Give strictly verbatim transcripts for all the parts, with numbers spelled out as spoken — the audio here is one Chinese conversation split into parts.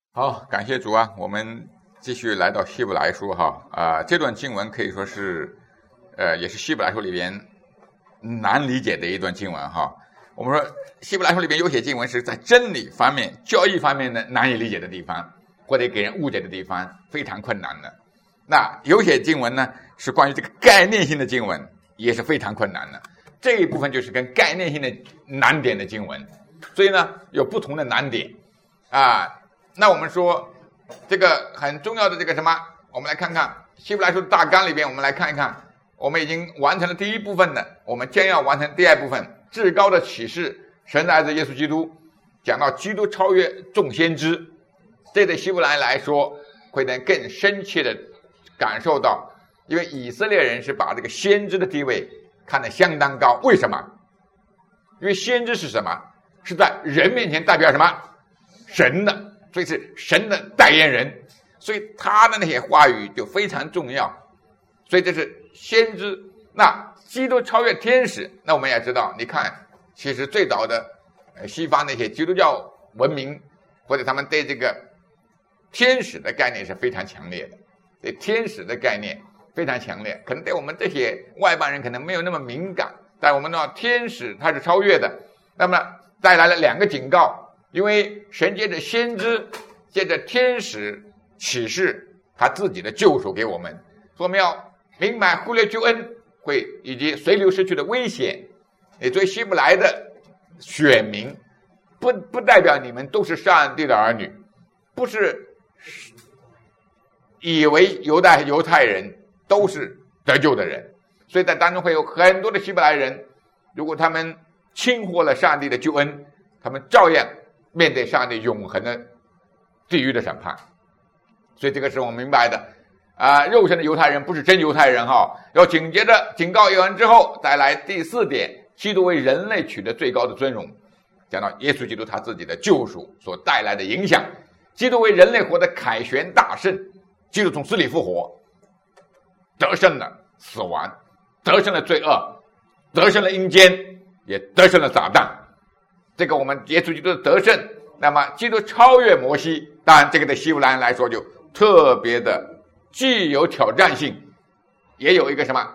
好，感谢主啊！我们继续来到希伯来书哈啊、呃，这段经文可以说是，呃，也是希伯来书里边难理解的一段经文哈。我们说希伯来书里边有些经文是在真理方面、教义方面的难以理解的地方，或者给人误解的地方，非常困难的。那有些经文呢是关于这个概念性的经文，也是非常困难的。这一部分就是跟概念性的难点的经文，所以呢有不同的难点啊。那我们说这个很重要的这个什么，我们来看看希伯来书大纲里边，我们来看一看，我们已经完成了第一部分的，我们将要完成第二部分，至高的启示，神的儿子耶稣基督，讲到基督超越众先知，这对希伯来来说会能更深切的感受到，因为以色列人是把这个先知的地位看得相当高。为什么？因为先知是什么？是在人面前代表什么？神的，所以是神的代言人，所以他的那些话语就非常重要。所以这是先知。那基督超越天使，那我们也知道，你看其实最早的西方那些基督教文明，或者他们对这个天使的概念是非常强烈的，对天使的概念非常强烈，可能对我们这些外邦人可能没有那么敏感，但我们知道天使它是超越的。那么带来了两个警告，因为神借着先知，借着天使启示他自己的救赎给我们，所以我们要明白忽略救恩会以及随流失去的危险。也对希伯来的选民，不不代表你们都是上帝的儿女，不是以为犹太犹太人都是得救的人，所以在当中会有很多的希伯来人，如果他们轻忽了上帝的救恩，他们照样面对上帝永恒的地狱的审判。所以这个是我们明白的啊、呃，肉身的犹太人不是真犹太人哈。要紧接着警告完之后，再来第四点，基督为人类取得最高的尊荣，讲到耶稣基督他自己的救赎所带来的影响。基督为人类活的凯旋大胜，基督从死里复活，得胜了死亡，得胜了罪恶，得胜了阴间，也得胜了撒旦。这个我们耶稣基督的得胜，那么基督超越摩西，当然这个对希伯来人来说就特别的既有挑战性，也有一个什么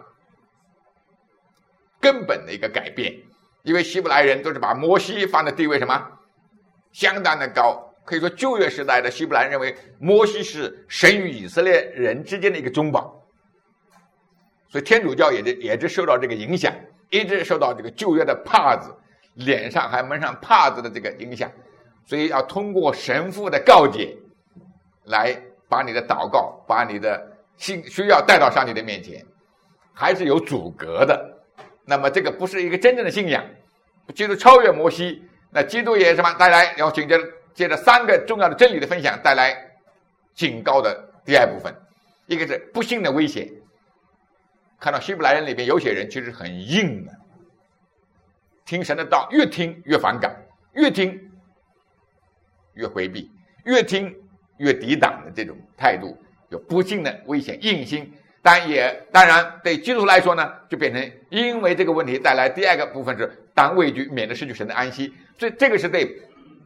根本的一个改变。因为希伯来人都是把摩西放的地位什么相当的高，可以说旧约时代的希伯来人认为摩西是神与以色列人之间的一个中保，所以天主教也是也是受到这个影响，一直受到这个旧约的帕子，脸上还蒙上帕子的这个影响，所以要通过神父的告解来把你的祷告，把你的需要带到上帝的面前，还是有阻隔的。那么这个不是一个真正的信仰。基督超越摩西，那基督也什么带来，然后紧接着接着三个重要的真理的分享，带来警告的第二部分。一个是不幸的危险，看到希伯来人里边有些人其实很硬的，听神的道越听越反感，越听越回避，越听越抵挡的这种态度，有不幸的危险，硬心。但也当然对基督徒来说呢，就变成因为这个问题带来第二个部分是当畏惧，免得失去神的安息。所以这个是对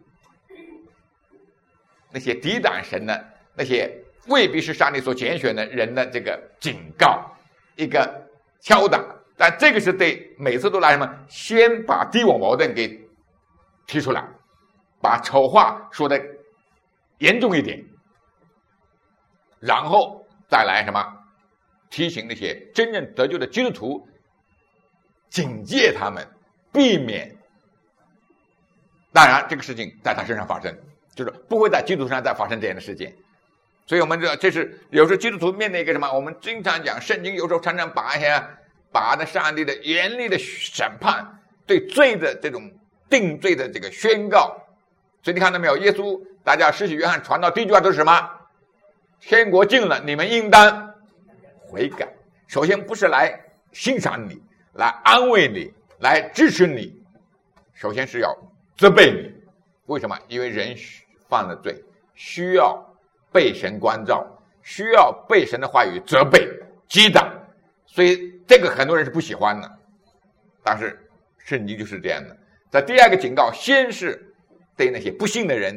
那些抵挡神的，那些未必是上帝所拣选的人的这个警告，一个敲打。但这个是对每次都来什么，先把低我矛盾给提出来，把丑话说的严重一点，然后再来什么提醒那些真正得救的基督徒，警戒他们，避免当然这个事情在他身上发生，就是不会在基督徒上再发生这样的事件。所以我们知道这是有时候基督徒面对一个什么，我们经常讲圣经有时候常常把一些把那上帝的严厉的审判，对罪的这种定罪的这个宣告。所以你看到没有，耶稣大家施洗约翰传道第一句话都是什么？天国近了，你们应当悔改。首先不是来欣赏你，来安慰你，来支持你，首先是要责备你。为什么？因为人犯了罪，需要被神关照，需要被神的话语责备击打，所以这个很多人是不喜欢的。但是圣经就是这样的。在第二个警告，先是对那些不信的人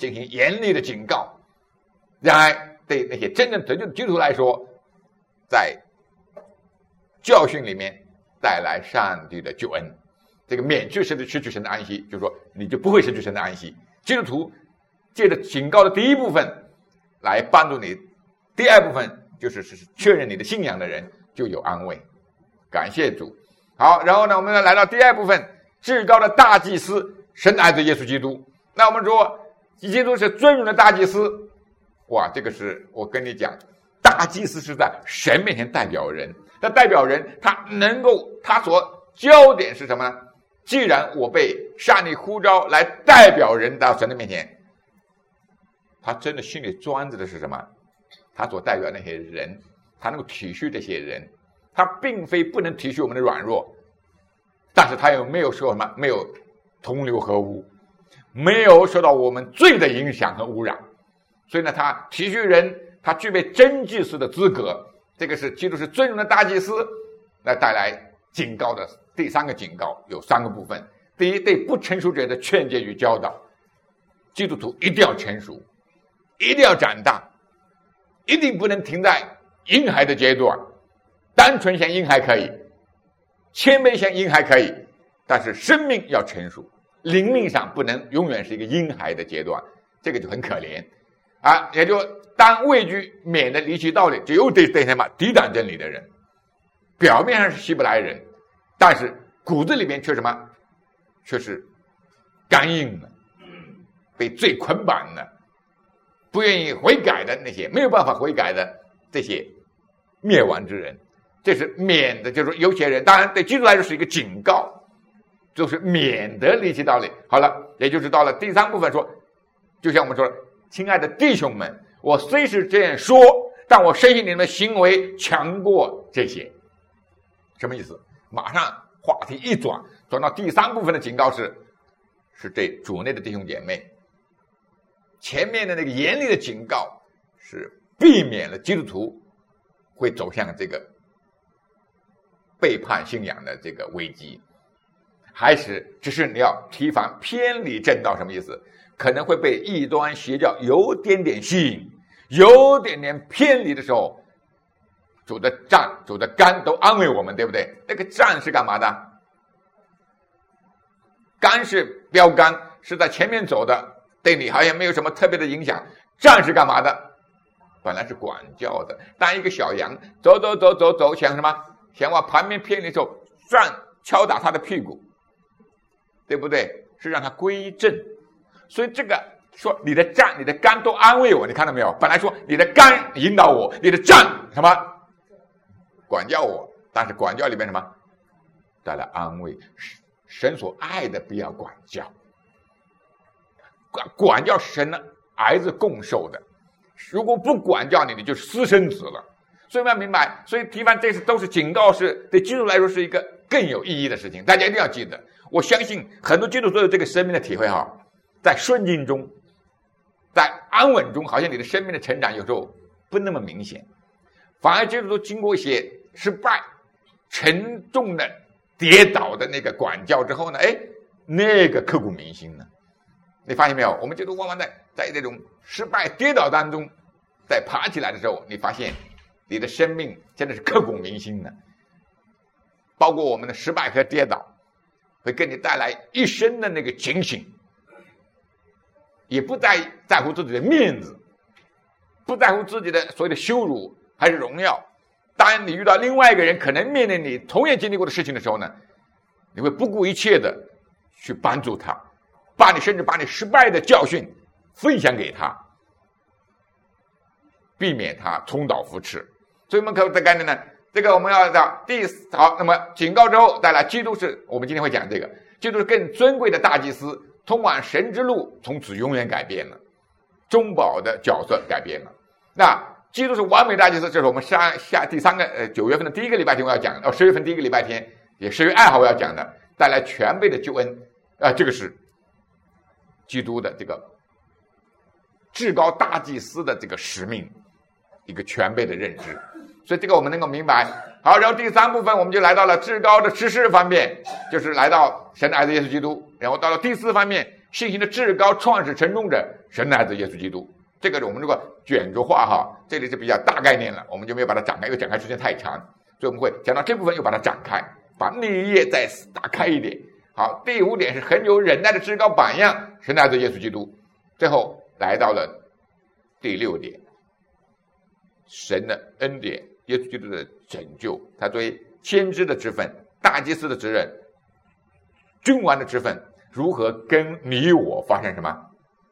进行严厉的警告。然而对那些真正得救的基督徒来说，在教训里面带来上帝的救恩，这个免去神的失去神的安息，就是说你就不会失去神的安息。基督徒借着警告的第一部分来帮助你，第二部分就是确认你的信仰的人就有安慰。感谢主。好，然后呢，我们来到第二部分，至高的大祭司，神的儿子耶稣基督。那我们说基督是尊荣的大祭司，哇，这个是我跟你讲，大祭司是在神面前代表人，他代表人，他能够，他所焦点是什么呢？既然我被上帝呼召来代表人到神的面前，他真的心里装着的是什么？他所代表那些人，他能够体恤这些人，他并非不能体恤我们的软弱，但是他又没有受什么，没有同流合污，没有受到我们罪的影响和污染，所以呢，他体恤人，他具备真祭司的资格。这个是基督是尊荣的大祭司，来带来警告的第三个警告有三个部分。第一，对不成熟者的劝诫与教导，基督徒一定要成熟，一定要长大，一定不能停在婴孩的阶段。单纯像婴孩可以，谦卑像婴孩可以，但是生命要成熟，灵命上不能永远是一个婴孩的阶段，这个就很可怜啊！也就当畏惧免得离弃道理，就又对对什么抵挡真理的人，表面上是希伯来人，但是骨子里面却什么？却是刚硬的，被罪捆绑的，不愿意悔改的那些，没有办法悔改的这些灭亡之人。这是免的，就是有些人，当然对基督来说是一个警告，就是免得离弃道理。好了，也就是到了第三部分说，就像我们说，亲爱的弟兄们，我虽是这样说，但我深信你们的行为强过这些。什么意思？马上话题一转，转到第三部分的警告是，是对主内的弟兄姐妹。前面的那个严厉的警告是避免了基督徒会走向这个背叛信仰的这个危机，还是只是你要提防偏离正道。什么意思？可能会被异端邪教有点点吸引，有点点偏离的时候，主的杖主的竿都安慰我们，对不对？那个杖是干嘛的？竿是标杆，是在前面走的，对你好像没有什么特别的影响。杖是干嘛的？本来是管教的。当一个小羊走走走走走想什么？想往旁边偏离的时候，杖敲打他的屁股，对不对？是让他归正。所以这个说你的杖你的竿都安慰我，你看到没有？本来说你的竿引导我，你的杖什么管教我，但是管教里面什么带来安慰。神所爱的不要管教，管管教神的儿子共受的，如果不管教你，你就是私生子了。所以我们要明白，所以提防这次都是警告，是对基督来说是一个更有意义的事情。大家一定要记得，我相信很多基督徒有这个生命的体会哈，在顺境中，在安稳中，好像你的生命的成长有时候不那么明显，反而基督徒经过一些失败、沉重的跌倒的那个管教之后呢，哎，那个刻骨铭心呢。你发现没有？我们基督徒往往在在这种失败跌倒当中，在爬起来的时候，你发现你的生命真的是刻骨铭心的。包括我们的失败和跌倒，会给你带来一生的那个警醒，也不再在乎自己的面子，不在乎自己的所谓的羞辱还是荣耀。当你遇到另外一个人可能面临你同样经历过的事情的时候呢，你会不顾一切的去帮助他，把你甚至把你失败的教训分享给他，避免他重蹈覆辙。所以我们可以这概念呢，这个我们要讲第四好，那么警告之后带来基督是，我们今天会讲这个，基督是更尊贵的大祭司，通往神之路从此永远改变了，中保的角色改变了。那基督是完美大祭司，这是我们下下第三个呃九月份的第一个礼拜天我要讲，哦十月份第一个礼拜天，也十月二号我要讲的，带来全备的救恩啊、呃，这个是基督的这个至高大祭司的这个使命，一个全备的认知。所以这个我们能够明白。好，然后第三部分我们就来到了至高的知识方面，就是来到神的儿子耶稣基督。然后到了第四方面， 信心的至高创始成终者，神的孩子耶稣基督。这个我们如果卷着画哈，这里是比较大概念了，我们就没有把它展开，因为展开时间太长，所以我们会讲到这部分又把它展开，把那一页再打开一点。好，第五点是很有忍耐的至高榜样，神的孩子耶稣基督。最后来到了第六点，神的恩典，耶稣基督的拯救，他作为先知的职分、大祭司的职任、君王的职分，如何跟你我发生什么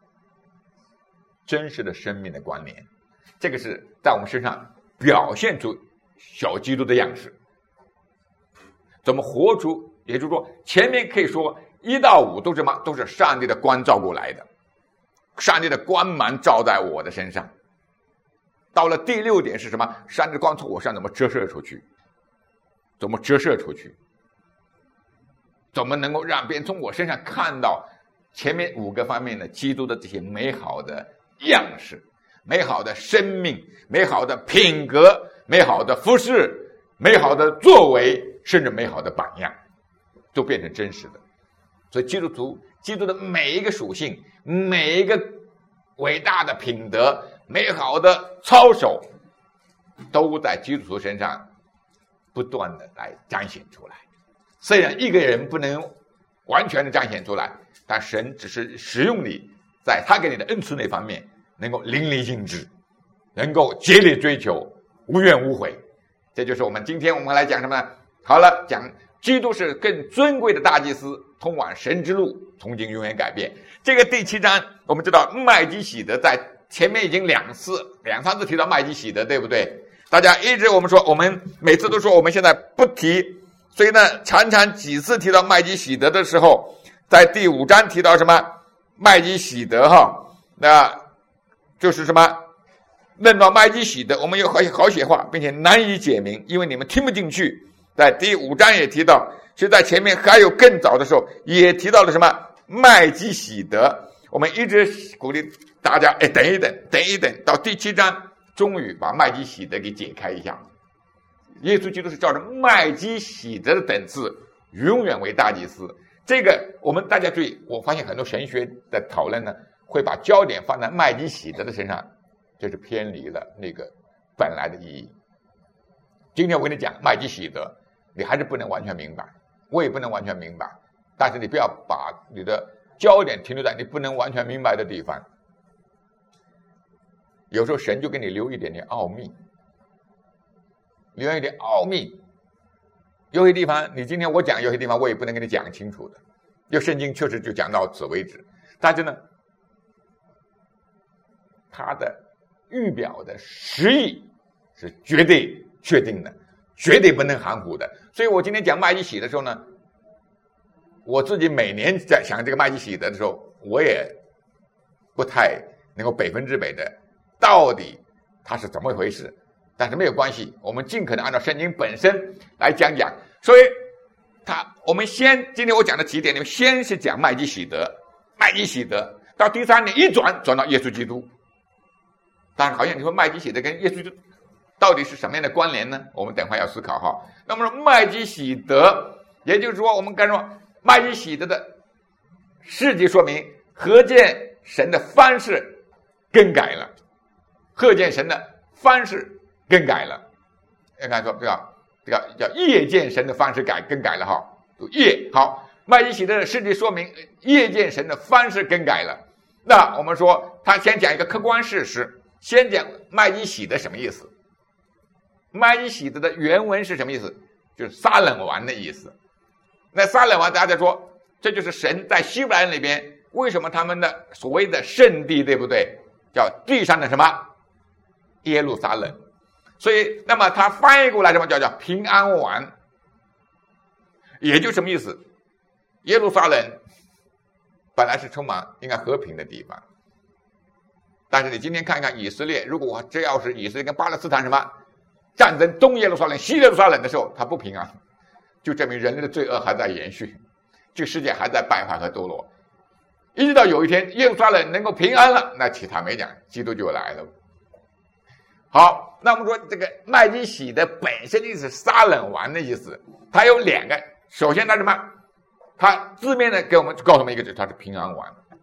真实的生命的关联？这个是在我们身上表现出小基督的样式，怎么活出？也就是说，前面可以说一到五都是什么？都是上帝的光照过来的，上帝的光芒照在我的身上。到了第六点是什么？上帝的光从我身上怎么折射出去？怎么折射出去？怎么能够让别人从我身上看到前面五个方面的基督的这些美好的样式、美好的生命、美好的品格、美好的服饰、美好的作为，甚至美好的榜样，都变成真实的。所以基督徒，基督的每一个属性，每一个伟大的品德、美好的操守，都在基督徒身上不断的来彰显出来。虽然一个人不能完全的彰显出来，但神只是使用你在他给你的恩赐那方面能够淋漓尽致，能够竭力追求，无怨无悔。这就是我们今天我们来讲什么呢？好了，讲基督是更尊贵的大祭司，通往神之路从今永远改变。这个第七章我们知道麦基洗德在前面已经两次两三次提到麦基洗德，对不对？大家一直我们说我们每次都说我们现在不提，所以呢常常几次提到麦基洗德的时候，在第五章提到什么麦基洗德哈，那就是什么论到麦基洗德，我们有好写话并且难以解明，因为你们听不进去。在第五章也提到，其实在前面还有更早的时候也提到了什么麦基洗德。我们一直鼓励大家哎，等一等等一等，到第七章终于把麦基洗德给解开一下。耶稣基督是照着麦基洗德的等次永远为大祭司。这个我们大家注意，我发现很多神学的讨论呢会把焦点放在麦基洗德的身上，这是偏离了那个本来的意义。今天我跟你讲麦基洗德，你还是不能完全明白，我也不能完全明白，但是你不要把你的焦点停留在你不能完全明白的地方。有时候神就给你留一点点奥秘，留一点奥秘。有些地方你今天我讲，有些地方我也不能跟你讲清楚的，因为圣经确实就讲到此为止。但是呢，它的预表的实意是绝对确定的，绝对不能含糊的。所以我今天讲麦基洗的时候呢，我自己每年在想这个麦基洗德的时候，我也不太能够百分之百的到底它是怎么一回事，但是没有关系，我们尽可能按照圣经本身来讲讲。所以他我们先今天我讲的几点，你们先是讲麦基洗德，麦基洗德到第三点一转转到耶稣基督。但是好像你说麦基洗德跟耶稣基督到底是什么样的关联呢？我们等会要思考哈。那么说麦基洗德，也就是说我们刚说麦基洗德的事迹说明合见神的方式更改了，合见神的方式更改了。应该说这个这个叫夜见神的方式改更改了哈，夜好，麦基洗德的事迹说明夜见神的方式更改了。那我们说他先讲一个客观事实，先讲麦基洗德什么意思？麦基洗德的原文是什么意思？就是撒冷王的意思。那撒冷王大家说，这就是神在希伯来人里边为什么他们的所谓的圣地，对不对？叫地上的什么耶路撒冷。所以那么他翻译过来什么叫叫平安王，也就什么意思？耶路撒冷本来是充满应该和平的地方，但是你今天看看以色列，如果这要是以色列跟巴勒斯坦什么战争，东耶路撒冷西耶路撒冷的时候，它不平安，就证明人类的罪恶还在延续，这个世界还在败坏和堕落。一直到有一天耶路撒冷能够平安了，那其他没讲，基督就来了。好，那我们说这个麦基洗德本身就是撒冷王的意思，它有两个，首先它什么？它字面呢给我们告诉我们一个字，它是平安王。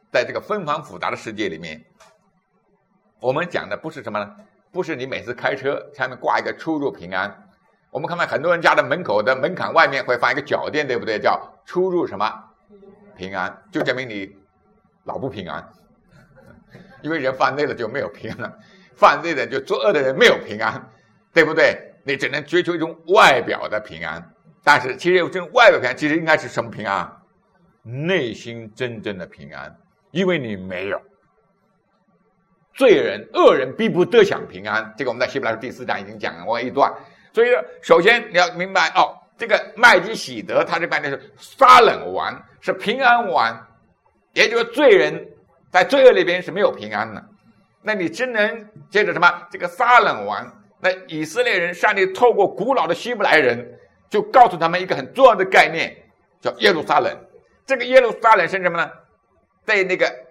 在这个纷繁复杂的世界里面，我们讲的不是什么呢？不是你每次开车上面挂一个出入平安。我们看到很多人家的门口的门槛外面会放一个脚垫，对不对？叫出入什么平安，就证明你老不平安。因为人犯罪了就没有平安，犯罪的就作恶的人没有平安，对不对？你只能追求一种外表的平安，但是其实这种外表平安其实应该是什么平安？内心真正的平安，因为你没有。罪人恶人必不得享平安，这个我们在希伯来书第四章已经讲过一段。所以首先你要明白哦，这个麦基洗德他这概念是撒冷王，是平安王，也就是罪人在罪恶里边是没有平安的。那你只能接着什么？这个撒冷王，那以色列人，上帝透过古老的希伯来人就告诉他们一个很重要的概念，叫耶路撒冷。这个耶路撒冷是什么呢？对那个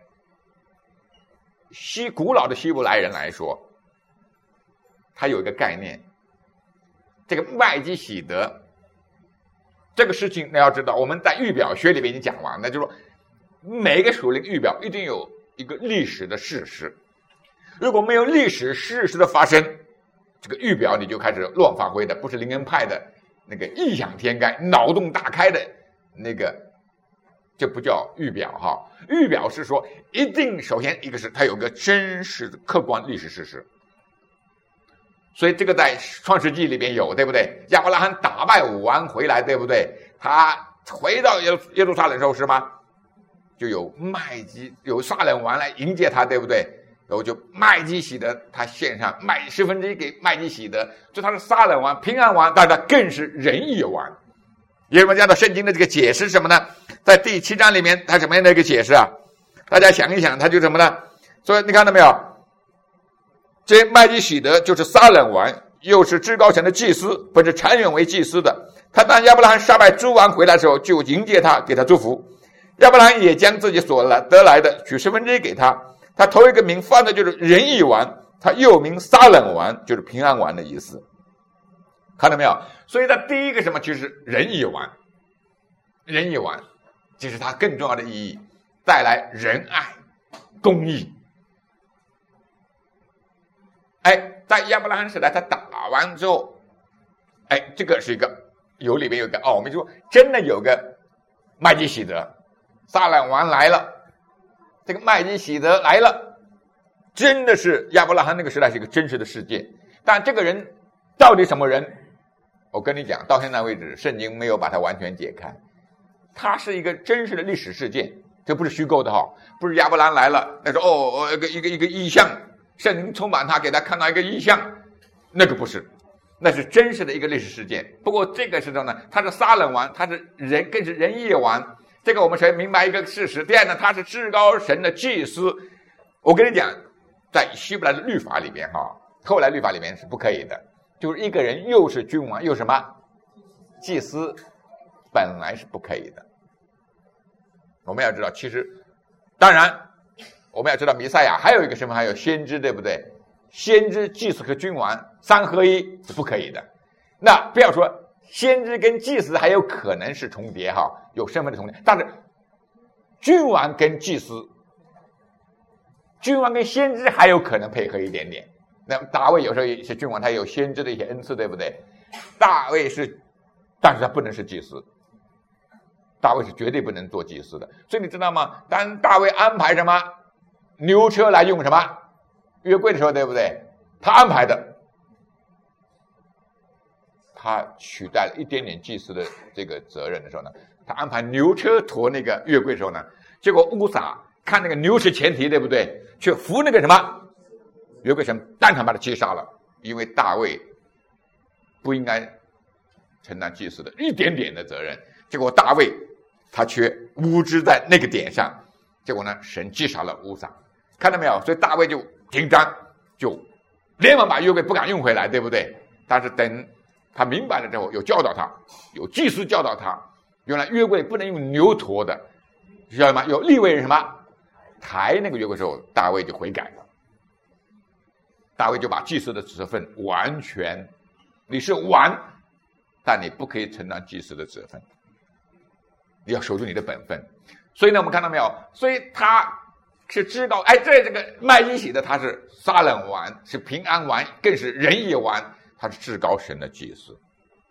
西古老的希伯来人来说，他有一个概念，这个麦基洗德这个事情，你要知道，我们在预表学里面已经讲完了，就是说每一个属灵预表一定有一个历史的事实，如果没有历史事实的发生，这个预表你就开始乱发挥的，不是灵恩派的那个异想天开、脑洞大开的那个，这不叫预表哈。预表是说，一定首先一个是它有个真实的客观历史事实。所以这个在创世纪里边有，对不对？亚伯拉罕打败武王回来，对不对？他回到耶路耶路撒冷时候是吗？就有麦基有撒冷王来迎接他，对不对？然后就麦基洗德他献上麦十分之一给麦基洗德，就他是撒冷王、平安王，但他更是仁义王。耶稣家的圣经的这个解释是什么呢？在第七章里面，他什么样的一个解释啊？大家想一想，他就什么呢？所以你看到没有？这麦基洗德就是撒冷王，又是至高神的祭司，本是常远为祭司的。他当亚伯拉罕杀败诸王回来的时候，就迎接他，给他祝福。亚伯拉罕也将自己所来得来的取十分之一给他。他头一个名放的就是仁义王，他又名撒冷王，就是平安王的意思。看到没有？所以他第一个什么就是仁义王，仁义王，这是他更重要的意义，带来仁爱、公义。哎，在亚伯拉罕时代，他打完之后，哎，这个是一个有里面有一个哦，我们说真的有个麦基洗德，撒冷王来了，这个麦基洗德来了，真的是亚伯拉罕那个时代是一个真实的事件。但这个人到底什么人？我跟你讲，到现在为止，圣经没有把它完全解开。它是一个真实的历史事件，这不是虚构的哈，不是亚伯拉罕来了，那时候哦，一个一个一个异象。圣灵充满他，给他看到一个异象，那个不是，那是真实的一个历史事件。不过这个时候呢，他是撒冷王，他是人，更是仁义王。这个我们才明白一个事实。第二呢，他是至高神的祭司。我跟你讲，在希伯来的律法里边哈，后来律法里面是不可以的，就是一个人又是君王又什么祭司，本来是不可以的。我们要知道，其实当然。我们要知道弥赛亚还有一个身份，还有先知，对不对？先知、祭司和君王三合一是不可以的。那不要说先知跟祭司还有可能是重叠哈，有身份的重叠，但是君王跟祭司、君王跟先知还有可能配合一点点。那大卫有时候也是君王，他有先知的一些恩赐，对不对？大卫是，但是他不能是祭司。大卫是绝对不能做祭司的。所以你知道吗？当大卫安排什么牛车来用什么约柜的时候，对不对？他安排的，他取代了一点点祭司的这个责任的时候呢，他安排牛车驮那个约柜的时候呢，结果乌撒看那个牛是前提，对不对？却扶那个什么约柜神，当场把他击杀了，因为大卫不应该承担祭司的一点点的责任，结果大卫他却无知在那个点上，结果呢，神击杀了乌撒。看到没有？所以大卫就紧张，就连忙把约柜不敢用回来，对不对？但是等他明白了之后，有教导他，有祭司教导他，原来约柜不能用牛驮的，知道吗？有利未人什么抬那个约柜的时候，大卫就悔改了。大卫就把祭司的职分完全，你是王，但你不可以承担祭司的职分，你要守住你的本分。所以呢，我们看到没有？所以他是知道，哎，这这个麦基洗德他是撒冷王，是平安王，更是仁义王，他是至高神的祭司。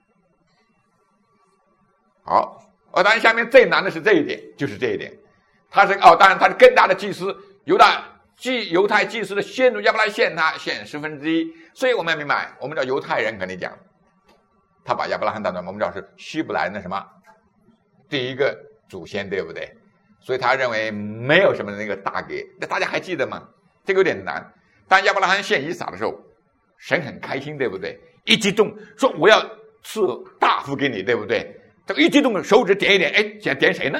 好，哦，当然下面最难的是这一点，就是这一点，他是哦，当然他是更大的祭司，犹大祭犹太祭司的先祖亚伯拉罕献他献十分之一，所以我们要明白，我们知道犹太人肯定讲，他把亚伯拉罕当作我们知道是希伯来那什么第一个祖先，对不对？所以他认为没有什么那个大给，那大家还记得吗？这个有点难。当亚伯拉罕献以撒的时候，神很开心，对不对？一激动说我要赐大福给你，对不对？这个一激动手指点一点，哎，点点谁呢？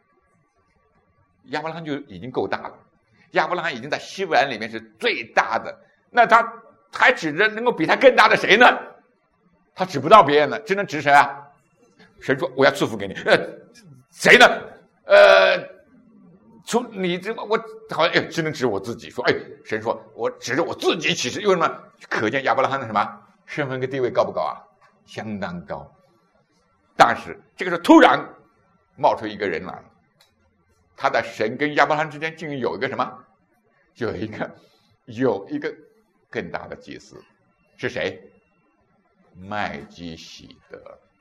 亚伯拉罕就已经够大了，亚伯拉罕已经在希伯来里面是最大的，那他还指着能够比他更大的谁呢？他指不到别人了，只能指谁啊？神说我要赐福给你，呃，谁呢？呃，从你这我好像哎，只能指我自己说，哎，神说我指着我自己起誓，因为什么？可见亚伯拉罕的什么身份跟地位高不高啊？相当高。但是这个时候突然冒出一个人来，他的神跟亚伯拉罕之间竟然有一个什么？有一个有一个更大的祭司，是谁？麦基洗德。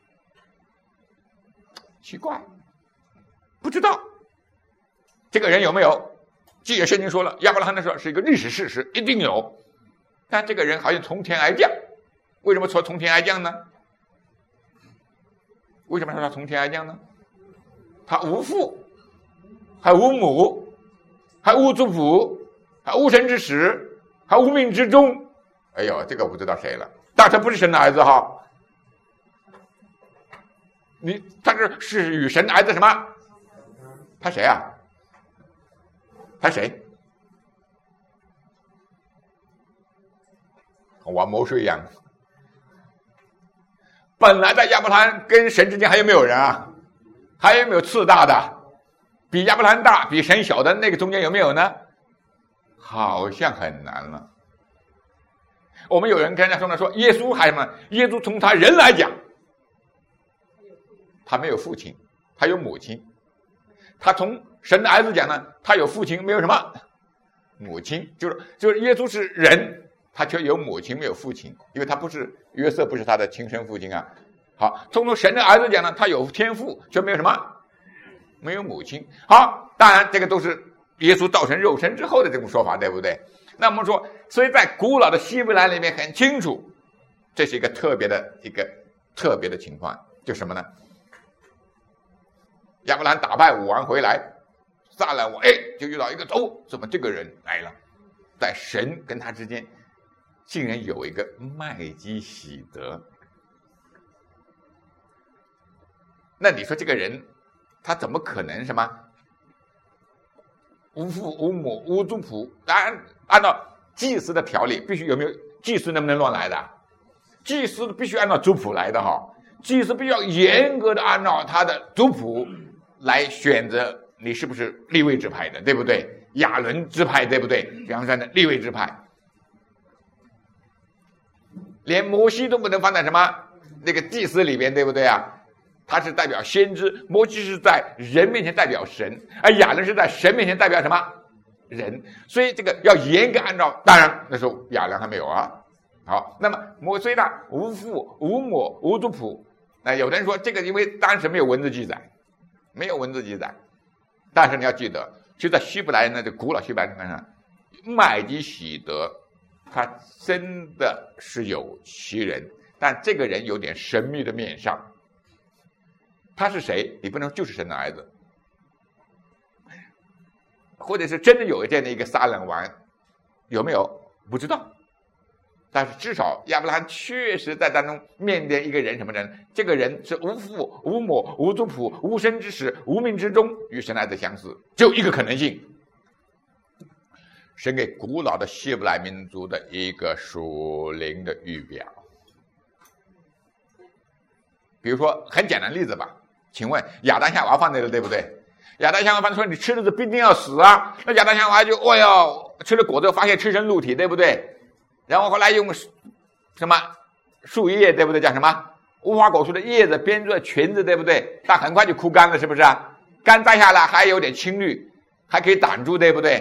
奇怪，不知道这个人有没有？既然圣经说了，亚伯拉罕的时候是一个历史事实，一定有。但这个人好像从天而降，为什么说从天而降呢？为什么说他从天而降呢？他无父，还无母，还无祖父，还无神之始，还无命之终。哎呦，这个我不知道谁了，但他不是神的儿子哈。你他是是与神的儿子什么？他谁啊？他谁？玩魔术一样。本来在亚伯拉罕跟神之间还有没有人啊？还有没有次大的？比亚伯拉罕大、比神小的那个中间有没有呢？好像很难了。我们有人跟人家说呢，说耶稣还什么？耶稣从他人来讲，他没有父亲，他有母亲。他从神的儿子讲呢，他有父亲，没有什么母亲，就是就是耶稣是人。他却有母亲没有父亲，因为他不是约瑟，不是他的亲生父亲啊。好，从神的儿子讲呢，他有天父，却没有什么，没有母亲。好，当然这个都是耶稣道成肉身之后的这种说法，对不对？那我们说，所以在古老的希伯来里面很清楚，这是一个特别的一个特别的情况，就什么呢？亚伯兰打败武王回来，撒冷王哎就遇到一个哦，怎么这个人来了？在神跟他之间。竟然有一个麦基洗德，那你说这个人他怎么可能什么无父无母无族谱？当然按照祭司的条例，必须有没有祭司能不能乱来的？祭司必须按照族谱来的哈，祭司必须要严格的按照他的族谱来选择你是不是利未支派的，对不对？亚伦支派对不对？比方说的利未支派。连摩西都不能放在什么那个祭司里边，对不对啊？他是代表先知，摩西是在人面前代表神，而亚伦是在神面前代表什么人？所以这个要严格按照。当然那时候亚伦还没有啊。好，那么摩西呢，无父无母无族谱。那有的人说这个因为当时没有文字记载，没有文字记载。但是你要记得，就在希伯来那个古老希伯来人上，麦基洗德。他真的是有其人，但这个人有点神秘的面上。他是谁？你不能就是神的儿子，或者是真的有这样的一个撒冷王，有没有？不知道。但是至少亚伯拉罕确实在当中面对一个人，什么人？这个人是无父无母无族谱无生之始无命之终，与神的儿子相似，只有一个可能性。神给古老的希伯来民族的一个属灵的预表。比如说很简单的例子吧，请问亚当夏娃放那个对不对？亚当夏娃放说你吃了这必定要死啊，那亚当夏娃就哦哟吃了果子发现赤身露体，对不对？然后后来用什么树叶对不对？叫什么无花果树的叶子编做裙子对不对？但很快就枯干了，是不是啊？干摘下来还有点青绿，还可以挡住对不对？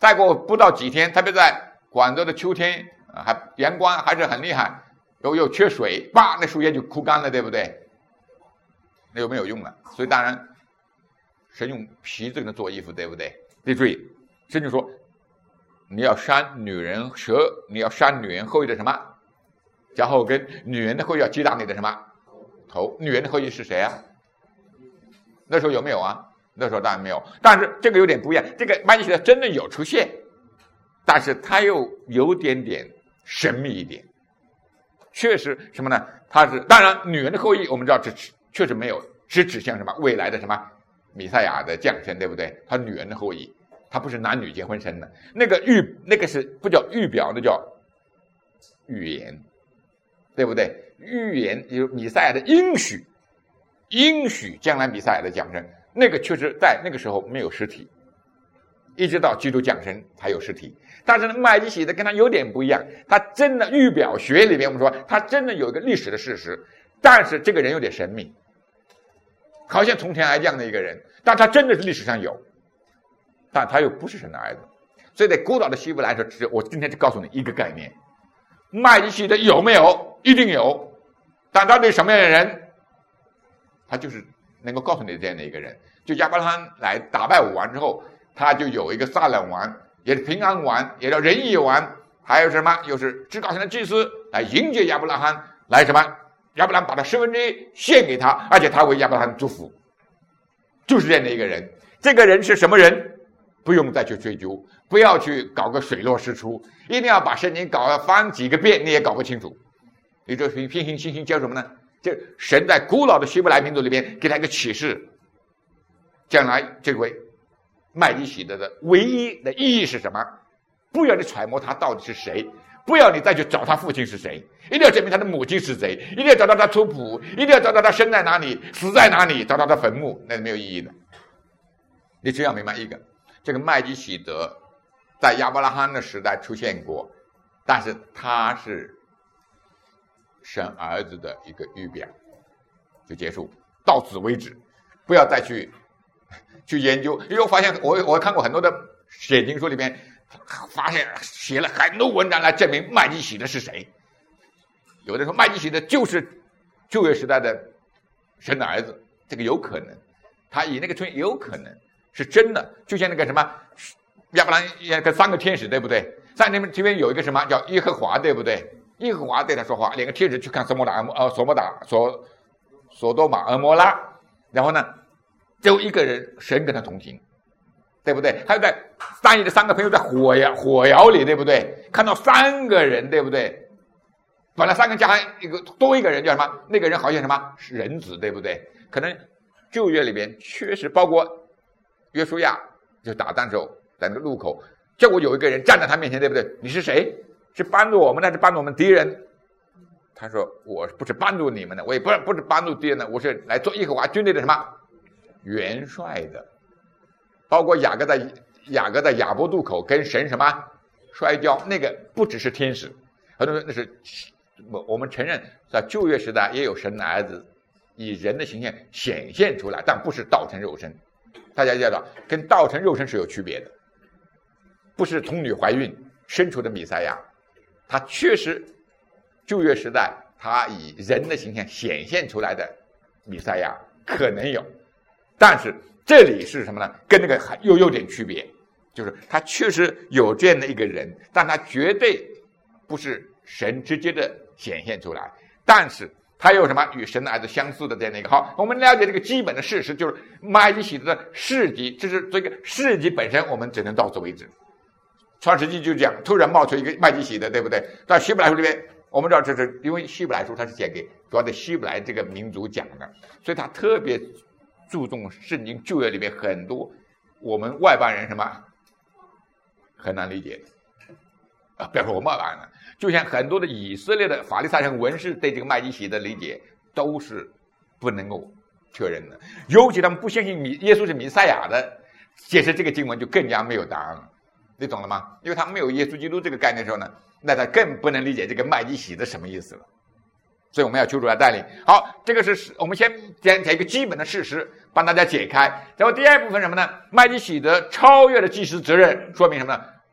再过不到几天，特别在广州的秋天，还阳光还是很厉害，又又缺水，叭，那树叶就枯干了，对不对？那有没有用了？所以当然，神用皮这个做衣服，对不对？你注意，神就说，你要删女人舌，你要删女人后裔的什么脚后跟，女人的后裔要击打你的什么头？女人的后裔是谁啊？那时候有没有啊？那时候当然没有。但是这个有点不一样，这个麦基洗德真的有出现，但是它又有点点神秘一点。确实什么呢？它是当然女人的后裔，我们知道这确实没有，只指向什么未来的什么弥赛亚的降生，对不对？他女人的后裔，他不是男女结婚生的。那个预那个是不叫预表，那叫预言，对不对？预言有弥赛亚的应许，应许将来弥赛亚的降生，那个确实在那个时候没有实体，一直到基督降生才有实体。但是呢，麦基洗德跟他有点不一样，他真的预表学里面我们说他真的有一个历史的事实，但是这个人有点神秘，好像从天而降的一个人，但他真的是历史上有，但他又不是神的儿子。所以在古老的希伯来说，我今天就告诉你一个概念，麦基洗德有没有？一定有，但他对什么样的人？他就是能够告诉你这样的一个人。就亚伯拉罕来打败我王之后，他就有一个撒冷王，也是平安王，也叫仁义王，还有什么？又是至高神的祭司来迎接亚伯拉罕，来什么？亚伯拉罕把他十分之一献给他，而且他为亚伯拉罕祝福，就是这样的一个人。这个人是什么人？不用再去追究，不要去搞个水落石出，一定要把圣经搞翻几个遍，你也搞不清楚。你这平行星星叫什么呢？这神在古老的希伯来民族里边给他一个启示，将来这位麦基洗德的唯一的意义是什么？不要你揣摩他到底是谁，不要你再去找他父亲是谁，一定要证明他的母亲是谁，一定要找到他族谱，一定要找到他生在哪里，死在哪里，找到他坟墓，那是没有意义的。你只要明白一个，这个麦基洗德在亚伯拉罕的时代出现过，但是他是神儿子的一个预表，就结束，到此为止，不要再去去研究。因为我发现我我看过很多的写经书里面，发现写了很多文章来证明麦基洗德是谁。有的说麦基洗德就是旧约时代的神的儿子，这个有可能，他以那个出现有可能是真的，就像那个什么亚伯兰那个三个天使，对不对？在那边这边有一个什么叫耶和华，对不对？耶和华对他说话，两个天使去看索摩达呃索摩达索索多玛俄摩拉，然后呢，只有一个人神跟他同行，对不对？还有在三亿的三个朋友在火窑火窑里，对不对？看到三个人，对不对？本来三个加上一个多一个人叫什么？那个人好像什么人子，对不对？可能旧约里边确实包括约书亚就打仗时候在那个路口，结果有一个人站在他面前，对不对？你是谁？是帮助我们的还是帮助我们敌人？他说我不是帮助你们的，我也不是不是帮助敌人的，我是来做耶和华军队的什么元帅的。包括雅各在雅各在雅博渡口跟神什么摔跤，那个不只是天使，很多人那是我们承认在旧约时代也有神的儿子以人的形象显现出来，但不是道成肉身。大家知道跟道成肉身是有区别的，不是童女怀孕生出的弥赛亚，他确实旧约时代他以人的形象显现出来的弥赛亚可能有，但是这里是什么呢？跟那个又有点区别，就是他确实有这样的一个人，但他绝对不是神直接的显现出来，但是他有什么与神的儿子相似的这样的一个。好，我们了解这个基本的事实，就是麦基洗德的事迹，这是这个事迹本身我们只能到此为止。创世纪就这样，突然冒出一个麦基洗德，对不对？到希伯来书里面我们知道，这是因为希伯来书它是讲给主要的希伯来这个民族讲的，所以他特别注重圣经旧约里面很多我们外邦人什么很难理解的啊，不要说我们外邦人了，就像很多的以色列的法利赛人文士对这个麦基洗德的理解都是不能够确认的，尤其他们不相信耶稣是弥赛亚的，解释这个经文就更加没有答案了。你懂了吗？因为他没有耶稣基督这个概念的时候呢，那他更不能理解这个麦基洗德什么意思了。所以我们要求主来带领。好，这个是我们先讲讲一个基本的事实，帮大家解开。然后第二部分什么呢？麦基洗德超越了祭司责任，说明什么呢？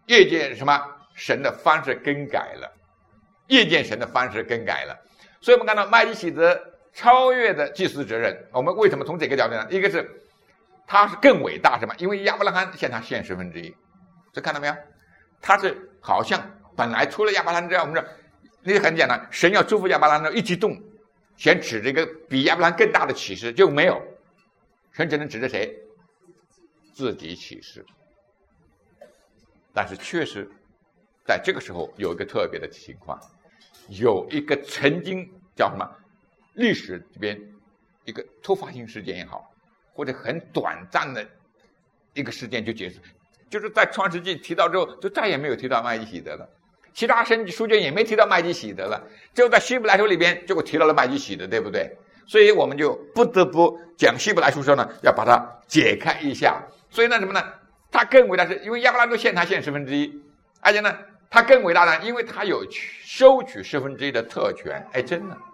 夜见什么神的方式更改了，夜见神的方式更改了。所以我们看到麦基洗德超越的祭司责任，我们为什么从这个角度呢？一个是他是更伟大，什么？因为亚伯拉罕向他献十分之一，这看到没有？他是好像本来除了亚伯拉罕之外，我们说那很简单，神要祝福亚伯拉罕，一激动，先指着一个比亚伯拉罕更大的启示就没有，神只能指着谁？自己启示。但是确实在这个时候有一个特别的情况，有一个曾经叫什么历史这边一个突发性事件也好，或者很短暂的一个事件就结束，就是在创世纪提到之后就再也没有提到麦基洗德了，其他圣经书卷也没提到麦基洗德了，只有在希伯来书里边结果提到了麦基洗德，对不对？所以我们就不得不讲希伯来书时候呢，要把它解开一下。所以呢什么呢？他更伟大，是因为亚伯拉罕献他献十分之一，而且呢他更伟大呢，因为他有收取十分之一的特权。哎，真的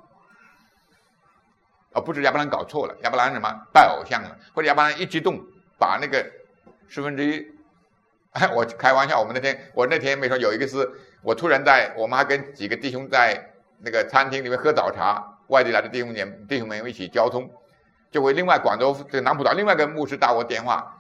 哦，不是亚伯拉罕搞错了，亚伯拉罕什么拜偶像了，或者亚伯拉罕一激动把那个十分之一，哎，我开玩笑，我们那天我那天没说有一个是，我突然在我们还跟几个弟兄在那个餐厅里面喝早茶，外地来的弟兄们弟兄们一起交通，就为另外广州这个南浦岛另外一个牧师打我电话，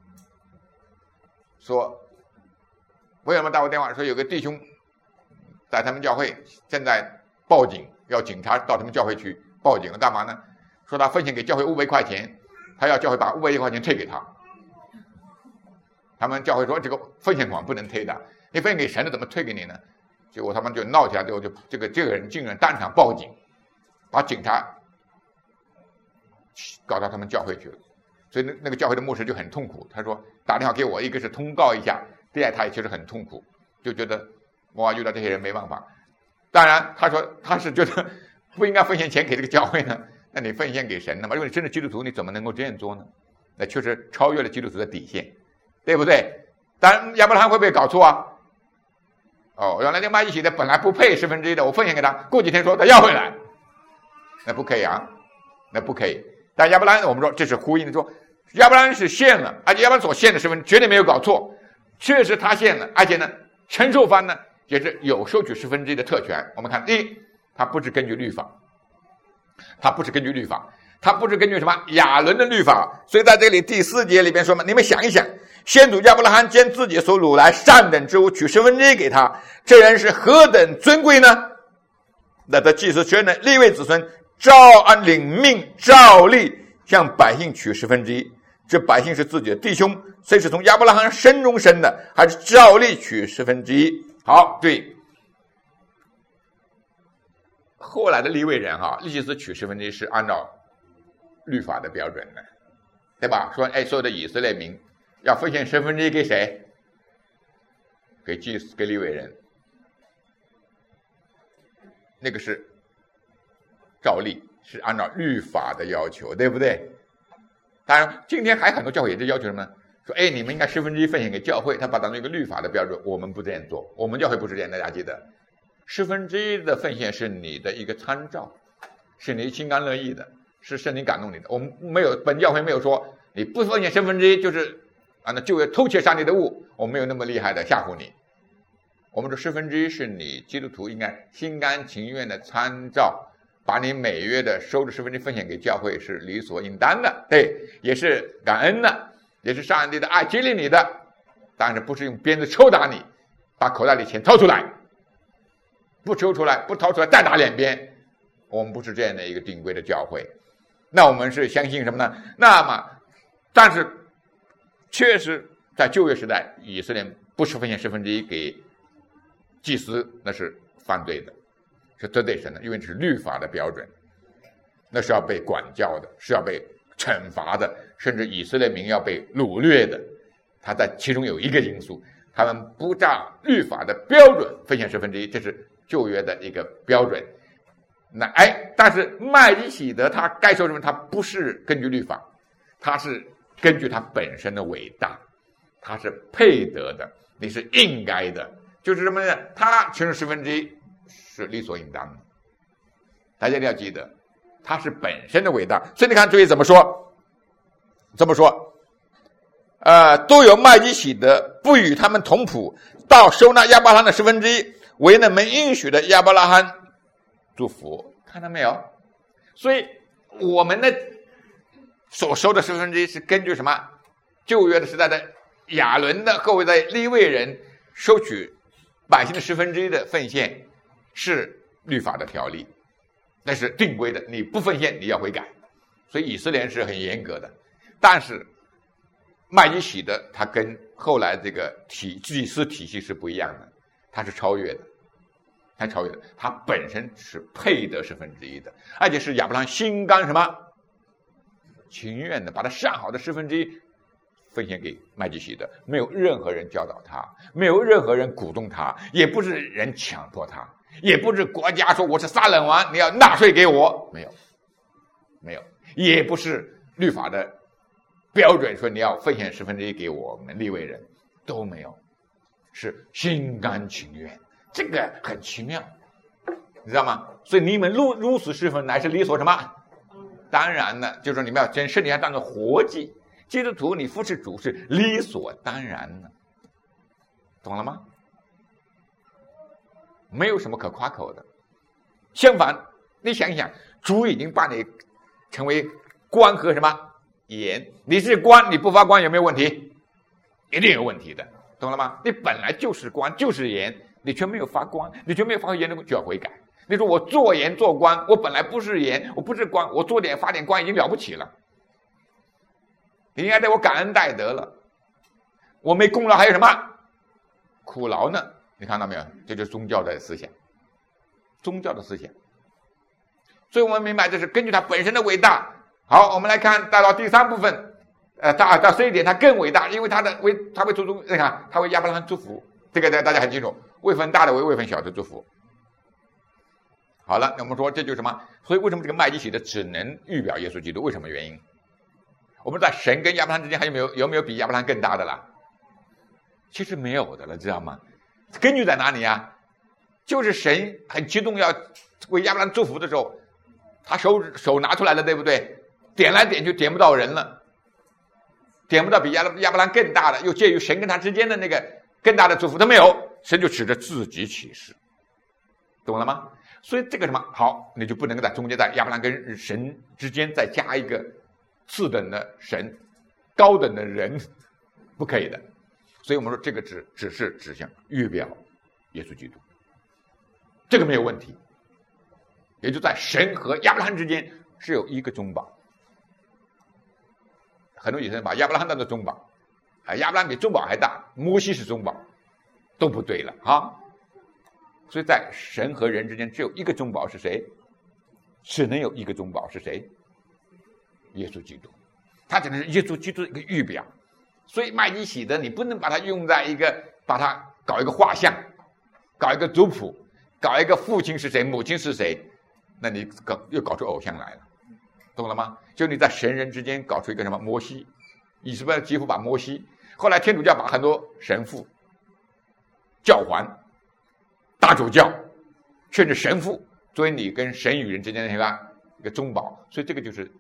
说为什么打我电话说有个弟兄在他们教会现在报警，要警察到他们教会去报警了，干嘛呢？说他分享给教会五百块钱，他要教会把五百块钱退给他。他们教会说这个奉献款不能退的，你分享给神的怎么退给你呢？结果他们就闹起来，之后就这个这个人竟然当场报警，把警察搞到他们教会去了。所以那那个教会的牧师就很痛苦，他说打电话给我，一个是通告一下，第二他也确实很痛苦，就觉得哇遇到这些人没办法。当然他说他是觉得不应该奉献钱给这个教会呢，那你奉献给神呢嘛？因为你真的基督徒，你怎么能够这样做呢？那确实超越了基督徒的底线，对不对？当然亚伯拉罕会不会搞错啊？哦，原来那麦基洗德本来不配十分之一的，我奉献给他，过几天说他要回来，那不可以啊，那不可以。但亚伯拉罕我们说这是呼应的，说亚伯拉罕是献了，而且亚伯拉罕所献的十分绝对没有搞错，确实他献了，而且呢承受方呢也是有收取十分之一的特权。我们看第一，他不是根据律法，他不是根据律法，他不是根据什么亚伦的律法。所以在这里第四节里边说嘛，你们想一想，先祖亚伯拉罕将自己所掳来上等之物取十分之一给他，这人是何等尊贵呢？那这祭司全能利未子孙照按领命照例向百姓取十分之一，这百姓是自己的弟兄，虽是从亚伯拉罕身中生的，还是照例取十分之一。好，对，后来的利未人哈，利祭司取十分之一是按照律法的标准的，对吧？说哎，所有的以色列民要分献十分之一给谁？给祭司，给利未人，那个是照例，是按照律法的要求，对不对？当然，今天还很多教会也是要求什么呢？说哎，你们应该十分之一分享给教会，他把它当成一个律法的标准。我们不这样做，我们教会不是这样，大家记得，十分之一的奉献是你的一个参照，是你心甘乐意的，是圣灵感动你的。我们没有，本教会没有说你不奉献十分之一就是啊，那就要偷窃上帝的物，我们没有那么厉害的吓唬你。我们说十分之一是你基督徒应该心甘情愿的参照，把你每月的收入十分之一分享给教会是理所应当的，对，也是感恩的，也是上帝的爱激励你的，当然不是用鞭子抽打你，把口袋里钱掏出来，不抽出来，不掏出来再打两鞭，我们不是这样的一个定规的教会。那我们是相信什么呢？那么但是确实在旧约时代，以色列不是分享十分之一给祭司，那是犯罪的，是得罪神的，因为这是律法的标准，那是要被管教的，是要被惩罚的，甚至以色列民要被掳掠的。他在其中有一个因素，他们不照律法的标准分享十分之一，这是旧约的一个标准。那哎，但是麦基洗德他该说什么？他不是根据律法，他是根据他本身的伟大，他是配得的，你是应该的，就是什么呢？他承受十分之一是理所应当的。大家一定要记得，他是本身的伟大。所以你看，注意怎么说？怎么说？ 呃，都有麦基洗德不与他们同谱，到收纳亚伯拉罕的十分之一，为那门应许的亚伯拉罕祝福。看到没有？所以我们的所收的十分之一是根据什么？旧约的时代的亚伦的后代利未人收取百姓的十分之一的奉献，是律法的条例，那是定规的，你不奉献你要悔改。所以以色列人是很严格的，但是麦基洗德他跟后来这个体祭司体系是不一样的，他是超越的，他超越的，他本身是配得十分之一的，而且是亚伯拉罕心甘什么情愿的把他上好的十分之一奉献给麦基洗德，没有任何人教导他，没有任何人鼓动他，也不是人强迫他，也不是国家说我是撒冷王你要纳税给我，没有没有，也不是律法的标准说你要奉献十分之一给我们利未人，都没有，是心甘情愿，这个很奇妙，你知道吗？所以你们如如此侍奉乃是理所什么？当然呢，就是说你们要将身体上当作活祭，基督徒你服侍主是理所当然的，懂了吗？没有什么可夸口的。相反，你想一想，主已经把你成为光和什么盐，你是光，你不发光有没有问题？一定有问题的，懂了吗？你本来就是光，就是盐，你却没有发光，你却没有发挥盐的就要悔改。你说我做盐做光，我本来不是盐，我不是光，我做点发点光已经了不起了，你应该对我感恩戴德了，我没功劳还有什么苦劳呢？你看到没有？这就是宗教的思想，宗教的思想。所以我们明白这是根据它本身的伟大。好，我们来看带到第三部分，呃，到到这一点它更伟大，因为它的为它为祖宗，你看它为亚伯拉罕祝福，这个大家很清楚，位分大的为位分小的祝福。好了，那我们说这就是什么？所以为什么这个麦基洗德只能预表耶稣基督？为什么原因？我们在神跟亚伯拉罕之间还有没有有没有比亚伯拉罕更大的了？其实没有的了，知道吗？根据在哪里啊？就是神很激动要为亚伯拉罕祝福的时候，他手手拿出来了，对不对？点来点去点不到人了，点不到比亚亚伯拉罕更大的，又介于神跟他之间的那个更大的祝福，他没有，神就指着自己启示，懂了吗？所以这个什么好，你就不能够在中间在亚伯拉罕跟神之间再加一个次等的神，高等的人，不可以的。所以我们说这个只只是指向预表耶稣基督，这个没有问题。也就在神和亚伯拉罕之间是有一个中保。很多以色列人把亚伯拉罕当作中保，啊，亚伯拉罕比中保还大，摩西是中保，都不对了啊。所以在神和人之间只有一个中保是谁？只能有一个中保是谁？耶稣基督，他只能是耶稣基督的一个预表。所以麦基洗德你不能把它用在一个，把它搞一个画像，搞一个族谱，搞一个父亲是谁，母亲是谁，那你搞又搞出偶像来了，懂了吗？就你在神人之间搞出一个什么摩西，以色列几乎把摩西，后来天主教把很多神父、教皇、大主教，甚至神父作为你跟神与人之间的一个一个中保，所以这个就是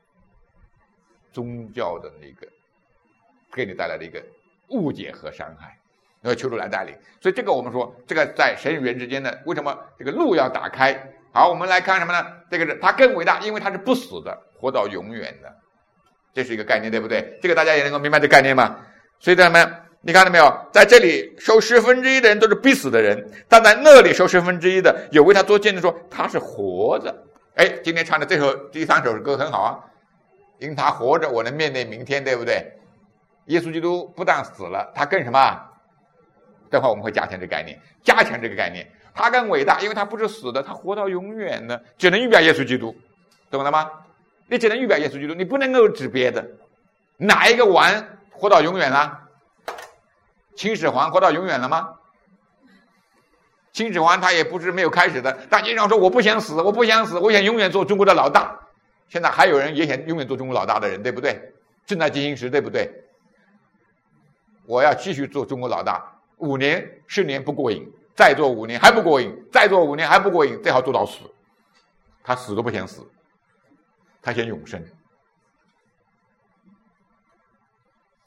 宗教的那个给你带来的一个误解和伤害，然后求主来带领。所以这个我们说，这个在神与人之间的为什么这个路要打开？好，我们来看什么呢？这个是它更伟大，因为它是不死的，活到永远的，这是一个概念，对不对？这个大家也能够明白这个概念吗？所以咱们你看到没有，在这里收十分之一的人都是必死的人，但在那里收十分之一的有为他做见证说他是活着。哎，今天唱的这首第三首歌很好啊，因他活着我能面对明天，对不对？耶稣基督不但死了，他更什么？待会儿我们会加强这个概念，加强这个概念，他更伟大，因为他不是死的，他活到永远的，只能预表耶稣基督，懂了吗？你只能预表耶稣基督，你不能够指别的。哪一个王活到永远了？秦始皇活到永远了吗？秦始皇他也不是没有开始的，他经常说我不想死，我不想死，我想永远做中国的老大。现在还有人也想永远做中国老大的人，对不对？正在进行时，对不对？我要继续做中国老大，五年十年不过瘾，再做五年还不过瘾，再做五年还不过瘾，最好做到死。他死都不想死，他想永生。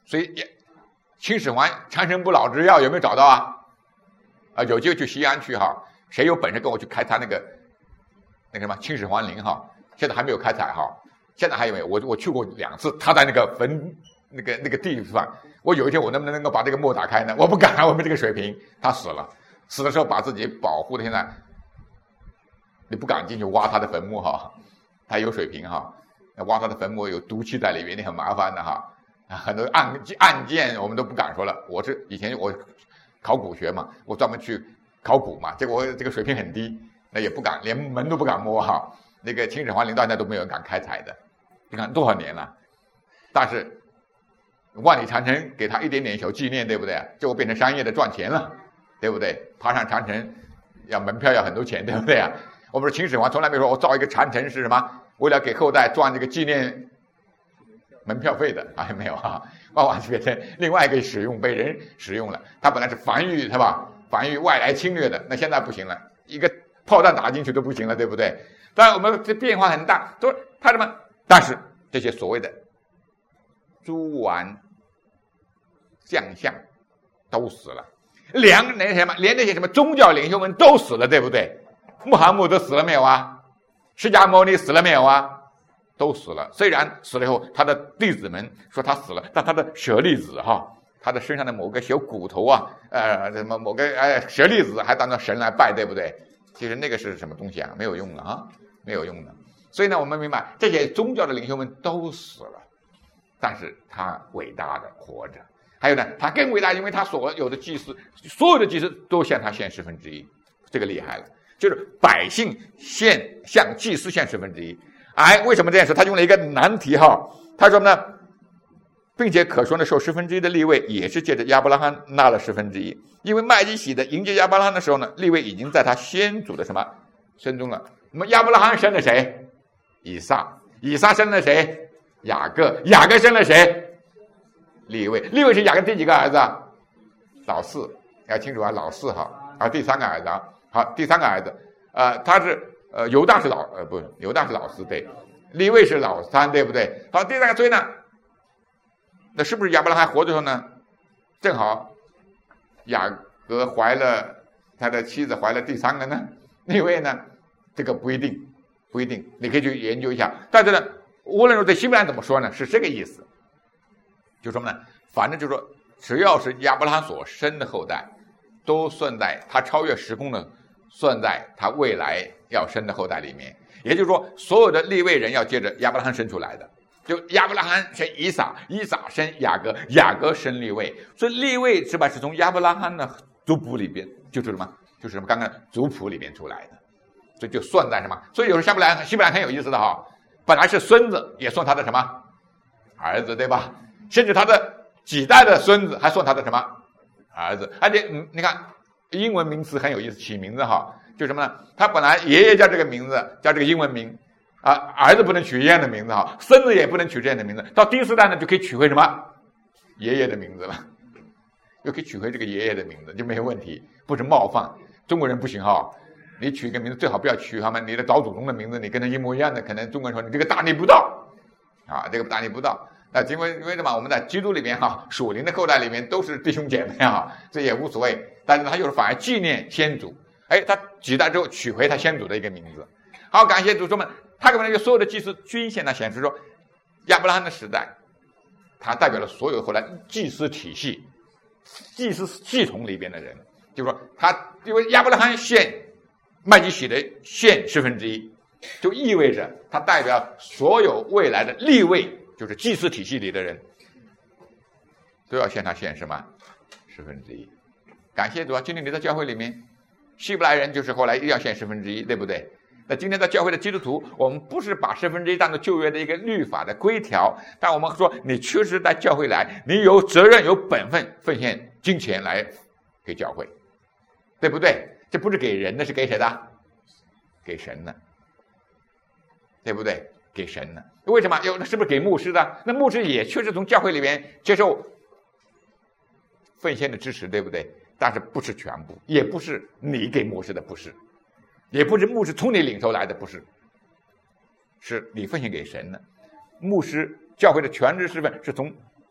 所以秦始皇长生不老之药有没有找到啊？啊，有机会去西安去哈，谁有本事跟我去开他那个那个什么秦始皇陵哈？现在还没有开采哈，现在还有没有？我我去过两次，他在那个坟那个那个地方，我有一天我能不能能够把这个墓打开呢？我不敢，我们这个水平，他死了，死的时候把自己保護的，现在你不敢进去挖他的坟墓哈，他有水平哈，挖他的坟墓有毒气在里面，你很麻烦的哈。很多案案件我们都不敢说了。我是以前我考古学嘛，我专门去考古嘛，结果我这个水平很低，那也不敢，连门都不敢摸哈。那个秦始皇陵到现在都没有人敢开采的，你看多少年了。但是万里长城给他一点点小纪念，对不对？结果变成商业的赚钱了，对不对？爬上长城要门票要很多钱，对不对啊？我们说秦始皇从来没说我造一个长城是什么，为了给后代赚这个纪念门票费的，啊，没有啊，往往是变成另外一个使用，被人使用了。他本来是防御，是吧？防御外来侵略的，那现在不行了，一个炮弹打进去都不行了，对不对？当然我们这变化很大，都他什么？但是这些所谓的诸王将相都死了，连那什么，连那些什么宗教领袖们都死了，对不对？穆罕默德死了没有啊？释迦牟尼死了没有啊？都死了。虽然死了以后，他的弟子们说他死了，但他的舍利子哈，他的身上的某个小骨头啊，呃，什么某个哎舍利子还当成神来拜，对不对？其实那个是什么东西啊？没有用的啊，没有用的。所以呢，我们明白这些宗教的领袖们都死了，但是他伟大的活着。还有呢，他更伟大，因为他所有的祭司，所有的祭司都向他献十分之一，这个厉害了，就是百姓献向祭司献十分之一。哎，为什么这样说？他用了一个难题哈，他说呢，并且可说呢，受十分之一的利位也是借着亚伯拉罕纳了十分之一，因为麦基洗德迎接亚伯拉罕的时候呢，利位已经在他先祖的什么身中了。那么亚伯拉罕生了谁？以撒。以撒生了谁？雅各。雅各生了谁？利位。利位是雅各第几个儿子啊？老四，要清楚啊，老四哈，啊，第三个儿子啊，好，第三个儿子，呃，他是。呃，犹大是老呃不，犹大是老四，对，利位是老三，对不对？好，第三个，所以呢，那是不是亚伯拉罕活着时候呢？正好雅各怀了他的妻子怀了第三个呢？利位呢？这个不一定，不一定，你可以去研究一下。但是呢，无论如何，对希伯来怎么说呢？是这个意思，就什么呢？反正就是说，只要是亚伯拉罕所生的后代，都算在他超越时空的，算在他未来要生的后代里面。也就是说，所有的利未人要接着亚伯拉罕生出来的，就亚伯拉罕生以撒，以撒生雅各，雅各生利未，所以利未是吧，是从亚伯拉罕的族谱里边，就是什么，就是什么刚刚族谱里边出来的，所以就算在什么。所以有时候希伯来希伯来很有意思的哈，本来是孙子，也算他的什么儿子，对吧？甚至他的几代的孙子还算他的什么儿子。而且嗯，你看英文名词很有意思，起名字哈，就什么呢？他本来爷爷叫这个名字，叫这个英文名啊，儿子不能取一样的名字哈，孙子也不能取这样的名字。到第四代呢，就可以取回什么爷爷的名字了，就可以取回这个爷爷的名字，就没有问题，不是冒犯。中国人不行哈，你取一个名字最好不要取他们你的早祖宗的名字，你跟他一模一样的，可能中国人说你这个大逆不道啊，这个大逆不道。那因为因为什么？我们在基督里面哈，属灵的后代里面都是弟兄姐妹哈，这也无所谓。但是他就是反而纪念先祖，哎，他几代之后取回他先祖的一个名字。好，感谢主说们，他给我们所有的祭司均线呢显示说，亚伯拉罕的时代，他代表了所有后来祭司体系、祭司系统里边的人，就是说他因为亚伯拉罕献麦基洗德献十分之一，就意味着他代表所有未来的利未。就是祭司体系里的人都要向他献什么十分之一。感谢主啊！今天你在教会里面，希伯来人就是后来一定要献十分之一，对不对？那今天在教会的基督徒，我们不是把十分之一当作旧约的一个律法的规条，但我们说你确实在教会来，你有责任有本分奉献金钱来给教会，对不对？这不是给人的，是给谁的？给神的，对不对？给神的。为什么？有是不是给牧师的？那牧师也确实从教会里面接受奉献的支持，对不对？但是不是全部，也不是你给牧师的，不是，也不是牧师从你领受来的，不是，是你奉献给神的。牧师教会的全职侍奉是从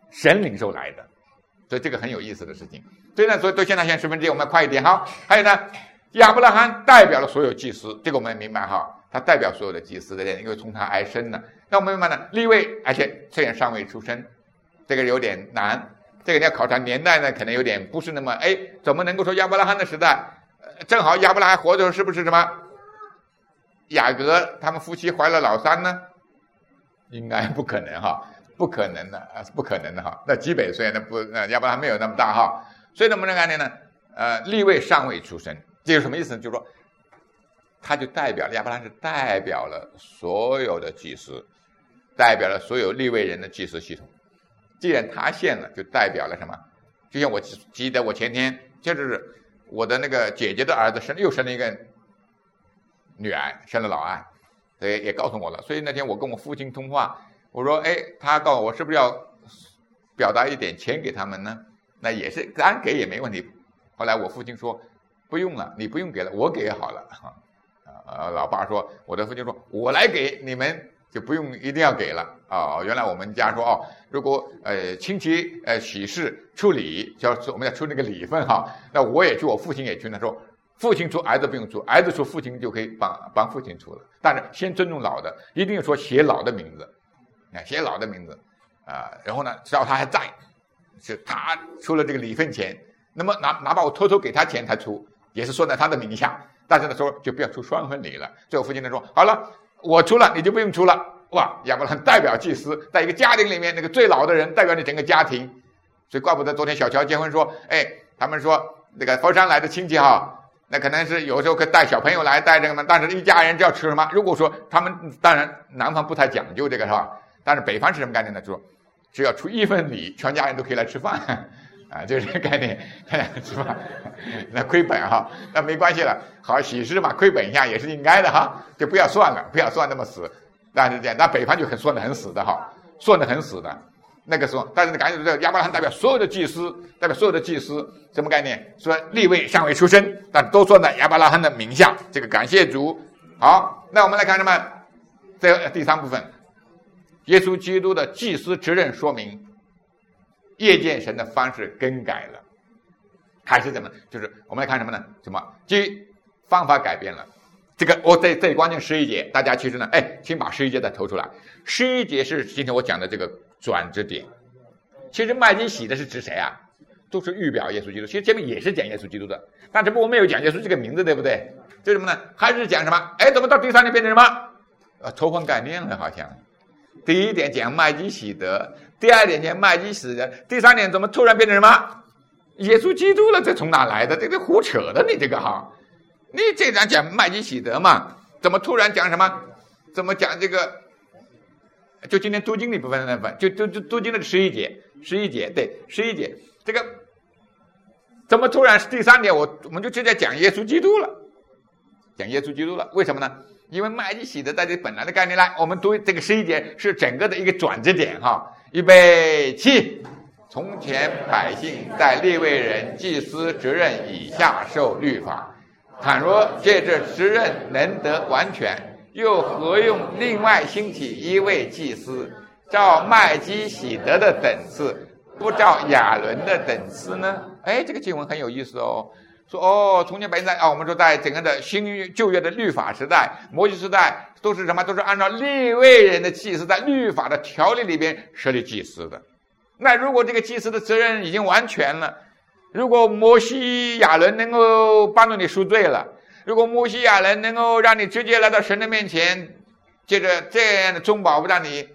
神领受来的，所以这个很有意思的事情。所以呢，所以对现在现在十分之一，我们快一点哈。还有呢，亚伯拉罕代表了所有祭司，这个我们明白哈，他代表所有的祭司的人，因为从他而生呢。那我们明白呢，利未而且虽然尚未出生，这个有点难。这个你要考察年代呢，可能有点不是那么哎，怎么能够说亚伯拉罕的时代，呃、正好亚伯拉罕活的时候是不是什么雅各他们夫妻怀了老三呢？应该不可能哈，不可能的啊，是不可能的哈。那几百岁那不，那亚伯拉罕没有那么大哈。所以呢，我们的概念呢，呃，利未尚未出生，这是什么意思呢？就是说，他就代表了亚伯拉罕是代表了所有的祭司，代表了所有利未人的祭司系统。既然他献了，就代表了什么？就像我记得我前天就是我的那个姐姐的儿子生又生了一个女儿，生了老二，所以也告诉我了。所以那天我跟我父亲通话，我说：“哎，他告诉我是不是要表达一点钱给他们呢？”那也是，当然给也没问题。后来我父亲说：“不用了，你不用给了，我给好了。”啊，老爸说，我的父亲说：“我来给你们。”就不用一定要给了啊、哦！原来我们家说哦，如果呃亲戚呃喜事出礼，叫我们要出那个礼份哈，那我也去，我父亲也去。他说父亲出，儿子不用出，儿子出，父亲就可以帮帮父亲出了。但是先尊重老的，一定要说写老的名字，啊，写老的名字啊、呃。然后呢，只要他还在，是他出了这个礼份钱，那么哪哪怕我偷偷给他钱才出，也是说在他的名下。但是呢，说就不要出双份礼了。最后父亲呢说好了。我出了，你就不用出了。哇，亚伯拉罕代表祭司，在一个家庭里面，那个最老的人代表你整个家庭，所以怪不得昨天小乔结婚说，哎，他们说那个佛山来的亲戚哈，那可能是有时候可以带小朋友来带这个嘛，但是一家人就要吃什么？如果说他们当然南方不太讲究这个是吧？但是北方是什么概念呢？说只要出一份礼，全家人都可以来吃饭。啊，就是这个概念，是吧？那亏本哈，那没关系了，好喜事嘛，亏本一下也是应该的哈，就不要算了，不要算那么死。但是这样，那北方就很算得很死的哈，算得很死的。那个时候，但是赶紧这个亚伯拉罕代表所有的祭司，代表所有的祭司，什么概念？说利未尚未出生，但都算在亚伯拉罕的名下。这个感谢主。好，那我们来看什么？这第三部分，耶稣基督的祭司职任说明。夜见神的方式更改了，还是怎么？就是我们来看什么呢？什么？即方法改变了。这个我这这关键十一节，大家其实呢，哎，请把十一节再投出来。十一节是今天我讲的这个转折点。其实麦基洗的是指谁啊？都是预表耶稣基督。其实前面也是讲耶稣基督的，但只不过没有讲耶稣这个名字，对不对？这什么呢？还是讲什么？哎，怎么到第三点变成什么？呃，抽换概念了，好像。第一点讲麦基洗德，第二点讲麦基洗德，第三点怎么突然变成什么耶稣基督了？这从哪来的？这个胡扯的，你这个哈，你这样讲麦基洗德嘛，怎么突然讲什么？怎么讲这个？就今天读经那部分那部分，就就就读经的十一节，十一节对，十一节，这个怎么突然第三点我我们就直接讲耶稣基督了，讲耶稣基督了？为什么呢？因为麦基洗德在这本来的概念来，我们读这个十一节是整个的一个转折点哈。预备起！从前百姓在利未人祭司职任以下受律法，倘若借这职任能得完全，又何用另外兴起一位祭司，照麦基洗德的等次，不照亚伦的等次呢？哎，这个经文很有意思哦。说哦，从前百姓在啊，我们说在整个的新旧约的律法时代、摩西时代，都是什么？都是按照利未人的祭司在律法的条例里边设立祭司的。那如果这个祭司的责任已经完全了，如果摩西亚伦能够帮助你赎罪了，如果摩西亚伦能够让你直接来到神的面前，借着这样的中保让你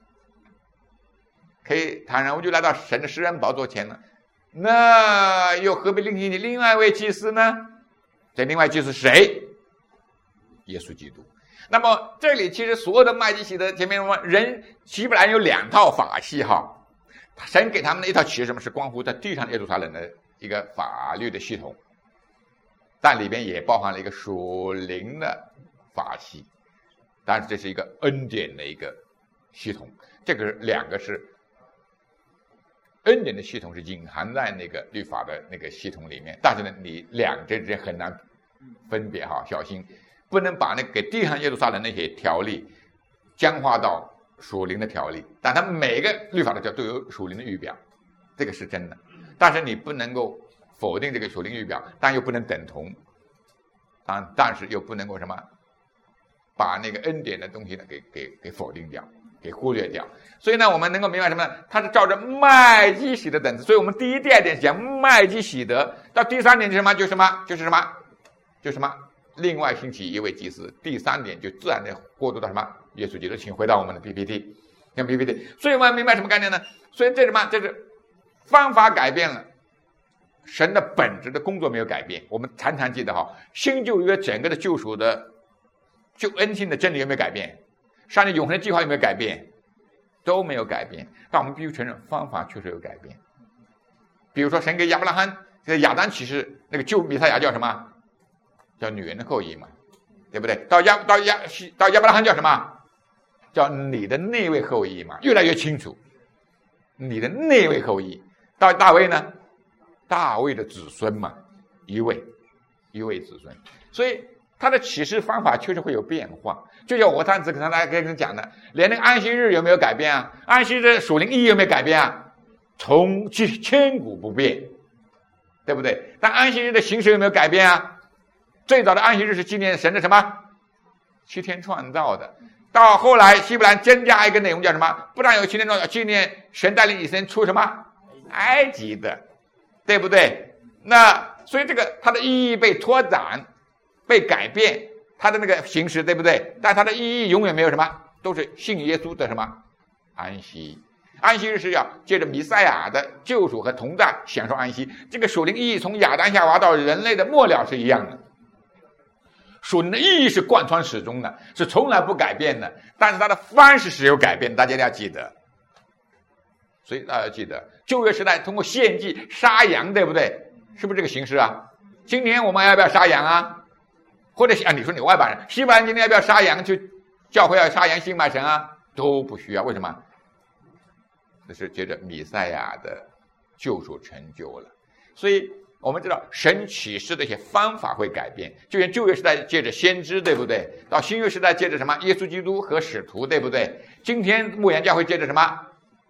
可以坦然无惧来到神的施恩宝座前呢，那又何必另起你另外一位祭司呢？这另外祭司是谁？耶稣基督。那么这里其实所有的麦基洗德前面说人希伯来人有两套法系哈，神给他们的一套其实什么是关乎在地上耶路撒冷的一个法律的系统，但里边也包含了一个属灵的法系，但是这是一个恩典的一个系统，这个两个是恩典的系统是隐含在那个律法的那个系统里面，但是呢，你两者之间很难分别哈，小心不能把那给地上耶路撒冷那些条例僵化到属灵的条例，但它每个律法的条都有属灵的预表，这个是真的。但是你不能够否定这个属灵预表，但又不能等同，但但是又不能够什么，把那个恩典的东西呢给给给否定掉，给忽略掉。所以呢，我们能够明白什么呢？它是照着麦基洗德等次。所以我们第一、第二点讲麦基洗德，到第三点是什么？就是什么？就是什么？就是什么？另外兴起一位祭司。第三点就自然的过渡到什么？耶稣基督。请回到我们的 P P T， 看 P P T。所以我们明白什么概念呢？所以这什么？这是方法改变了，神的本质的工作没有改变。我们常常记得哈，新旧约整个的救赎的救恩性的真理有没有改变？上帝永恒的计划有没有改变？都没有改变。但我们必须承认，方法确实有改变。比如说，神给亚伯拉罕、给亚当启示，那个救弥赛亚叫什么？叫女人的后裔嘛，对不对？到亚到亚到亚伯拉罕叫什么？叫你的那位后裔嘛，越来越清楚。你的那位后裔。到大卫呢？大卫的子孙嘛，一位一位子孙。所以他的启示方法确实会有变化。就像我上次跟大家跟讲的，连那个安息日有没有改变啊？安息日属灵意义有没有改变啊？从千古不变，对不对？但安息日的形式有没有改变啊？最早的安息日是纪念神的什么？七天创造的。到后来希伯来增加一个内容叫什么？不但有七天创造，纪念神带领以色列人出什么？埃及的，对不对？那所以这个它的意义被拓展，被改变，它的那个形式，对不对？但它的意义永远没有什么，都是信耶稣的什么安息。安息日是要借着弥赛亚的救赎和同在享受安息。这个属灵意义从亚当夏娃到人类的末了是一样的。属灵的意义是贯穿始终的，是从来不改变的，但是它的方式是有改变，大家一定要记得。所以大家要记得，旧约时代通过献祭杀羊，对不对？是不是这个形式啊？今年我们要不要杀羊啊？或者啊，你说你外邦人，西班牙今天要不要杀羊？去教会要杀羊敬拜神啊？都不需要，为什么？这是接着弥赛亚的救赎成就了。所以我们知道神启示的一些方法会改变，就像旧约时代借着先知，对不对？到新约时代借着什么？耶稣基督和使徒，对不对？今天牧羊教会借着什么？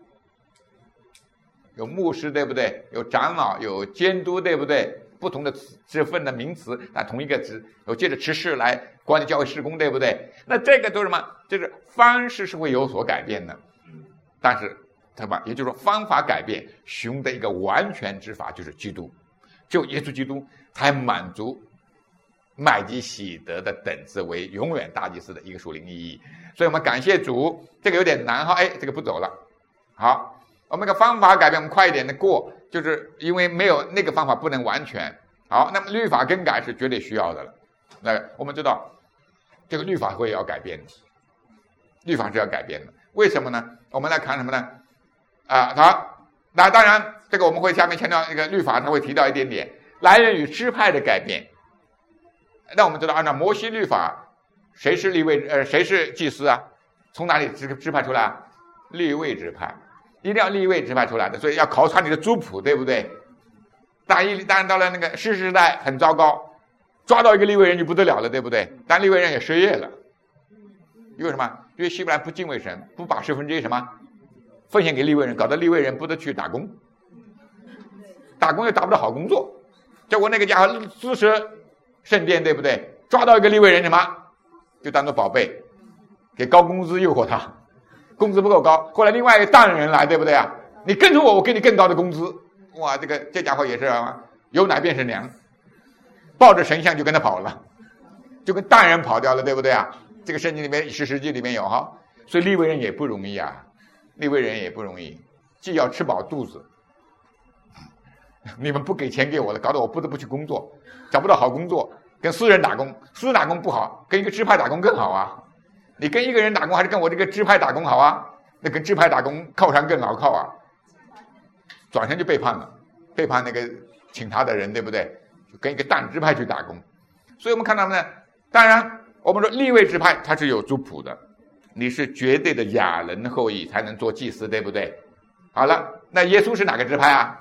有牧师，对不对？有长老，有监督，对不对？不同的职分的名词，但同一个职，有借着执事来管理教会事工，对不对？那这个都是什么？就是方式是会有所改变的，但是对吧？也就是说方法改变，寻的一个完全之法就是基督，就耶稣基督才满足麦基洗德的等次为永远大祭司的一个属灵意义。所以我们感谢主，这个有点难哈，哎，这个不走了。好。我们这个方法改变，我们快一点的过，就是因为没有那个方法不能完全好。那么律法更改是绝对需要的了。那我们知道，这个律法会要改变的，律法是要改变的。为什么呢？我们来看什么呢？啊，好，那当然，这个我们会下面强调一个律法，它会提到一点点来源于支派的改变。那我们知道，按照摩西律法，谁是利未呃谁是祭司啊？从哪里支支派出来啊？利未支派。一定要立位支派出来的，所以要考察你的族谱，对不对？当一当然到了那个士师时代很糟糕，抓到一个利未人就不得了了，对不对？但利未人也失业了，因为什么？因为希伯来不敬畏神，不把十分之一什么奉献给利未人，搞得利未人不得去打工，打工又打不到好工作。结果那个家伙支持圣殿，对不对？抓到一个利未人什么，就当做宝贝，给高工资诱惑他。工资不够高，后来另外一个大人来，对不对啊？你跟着我，我给你更高的工资。哇，这个这家伙也是啊，有奶便是娘，抱着神像就跟他跑了，就跟大人跑掉了，对不对啊？这个圣经里面士师记里面有哈，所以利未人也不容易啊，利未人也不容易，既要吃饱肚子，你们不给钱给我了，搞得我不得不去工作，找不到好工作，跟私人打工，私人打工不好，跟一个支派打工更好啊。你跟一个人打工还是跟我这个支派打工好啊？那跟支派打工靠山更牢靠啊！转身就背叛了，背叛那个请他的人，对不对？就跟一个大支派去打工。所以我们看到呢，当然我们说利未支派它是有族谱的，你是绝对的亚伦后裔才能做祭司，对不对？好了，那耶稣是哪个支派啊？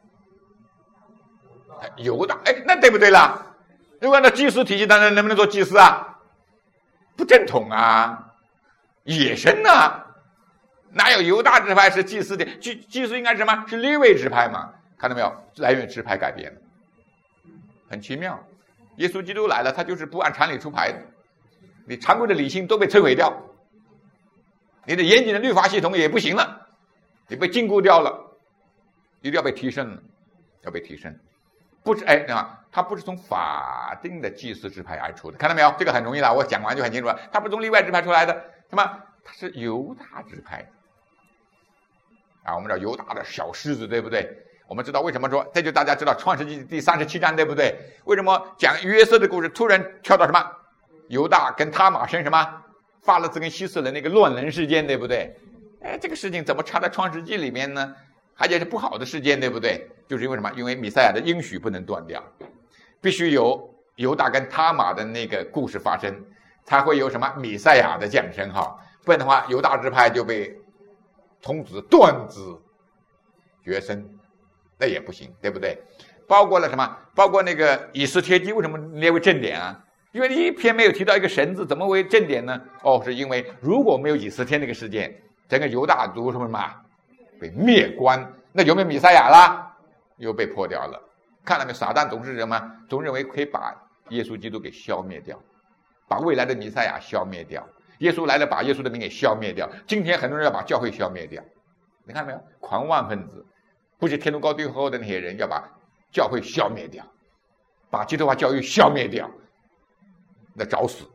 犹大，哎，那对不对啦？如果按照祭司体系，当然能不能做祭司啊？不正统啊，野生啊， 哪有犹大支派是祭司的？祭祭司应该是什么？是利未支派嘛？看到没有？来源支派改变了，很奇妙。耶稣基督来了，他就是不按常理出牌的，你常规的理性都被摧毁掉，你的严谨的律法系统也不行了，你被禁锢掉了，一定要被提升了，要被提升。不是哎啊，他不是从法定的祭司支派而出的，看到没有？这个很容易了，我讲完就很清楚了。他不是从利未支派出来的，什么？他是犹大支派啊，我们叫犹大的小狮子，对不对？我们知道为什么说，这就大家知道创世纪第三十七章，对不对？为什么讲约瑟的故事突然跳到什么犹大跟他玛生什么发了这跟希斯的那个乱伦事件，对不对？哎，这个事情怎么插在创世纪里面呢？而且是不好的事件，对不对？就是因为什么？因为弥赛亚的应许不能断掉，必须有犹大跟他玛的那个故事发生，才会有什么弥赛亚的降生哈。不然的话，犹大支派就被童子断子绝孙，那也不行，对不对？包括了什么？包括那个以斯帖记，为什么列为正典啊？因为一篇没有提到一个神字，怎么为正典呢？哦，是因为如果没有以斯帖那个事件，整个犹大族什么什么被灭光，那有没有弥赛亚啦？又被破掉了。看到没有？撒旦总是什么？总认为可以把耶稣基督给消灭掉，把未来的弥赛亚消灭掉。耶稣来了，把耶稣的名给消灭掉。今天很多人要把教会消灭掉，你看到没有？狂妄分子，不是天路高地厚的那些人，要把教会消灭掉，把基督化教育消灭掉，那找死。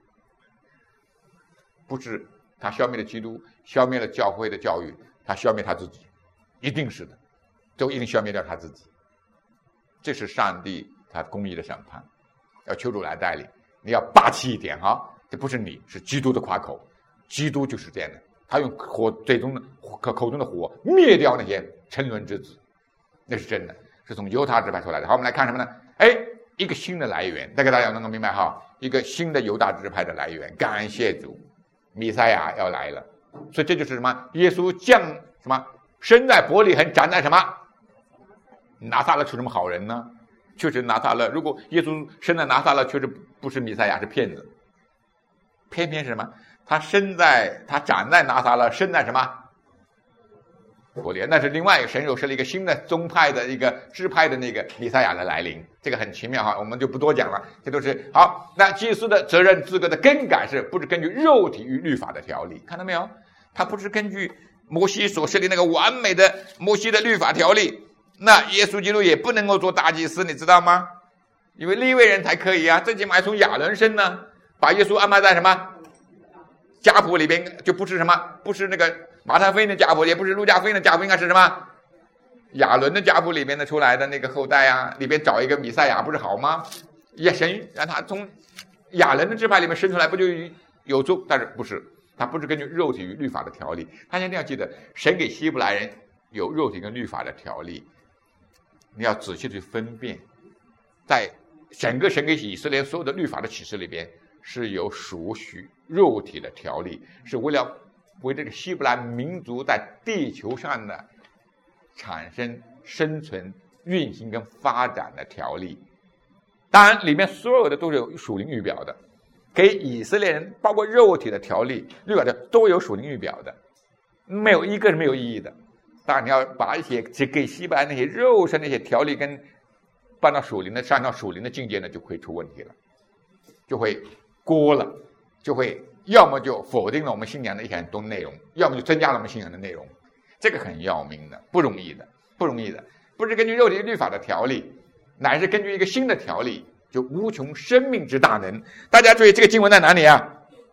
不是他消灭了基督，消灭了教会的教育，他消灭他自己，一定是的，都一定消灭掉他自己。这是上帝他公义的审判，要求主来带领。你要霸气一点啊！这不是你，是基督的夸口。基督就是这样的，他用火嘴中的口口中的火灭掉那些沉沦之子，那是真的，是从犹大支派出来的。好，我们来看什么呢？哎，一个新的来源，大概大家能够明白哈，一个新的犹大支派的来源。感谢主，弥赛亚要来了。所以这就是什么？耶稣降什么？生在伯利恒，长在什么？拿撒勒出什么好人呢？确实拿撒勒，如果耶稣生在拿撒勒，确实不是弥赛亚，是骗子。偏偏是什么？他生在他长在拿撒勒，生在什么？伯利恒，那是另外一个神又设了一个新的宗派的一个支派的那个弥赛亚的来临，这个很奇妙哈，我们就不多讲了。这都是好。那祭司的责任资格的更改是不是根据肉体与律法的条例？看到没有？他不是根据摩西所设立那个完美的摩西的律法条例。那耶稣基督也不能够做大祭司，你知道吗？因为利未人才可以啊，最起码从亚伦生呢，把耶稣安排在什么家谱里边，就不是什么，不是那个马太福音的家谱，也不是路加福音的家谱，应该是什么亚伦的家谱里边的出来的那个后代啊，里边找一个弥赛亚不是好吗？也神让他从亚伦的支派里面生出来，不就有助？但是不是，他不是根据肉体与律法的条例，他一定要记得，神给希伯来人有肉体跟律法的条例。你要仔细去分辨，在整个神给以色列所有的律法的启示里边，是有属许肉体的条例，是为了为这个希伯来民族在地球上的产生、生存、运行跟发展的条例。当然，里面所有的都是有属灵预表的，给以色列人包括肉体的条例、律法的都有属灵预表的，没有一个是没有意义的。当然，你要把一些只给希伯来那些肉身那些条例跟搬到属灵的上到属灵的境界呢，就会出问题了，就会过了，就会要么就否定了我们信仰的一些很多内容，要么就增加了我们信仰的内容。这个很要命的，不容易的，不容易的，不是根据肉体律法的条例，乃是根据一个新的条例，就无穷生命之大能。大家注意这个经文在哪里啊？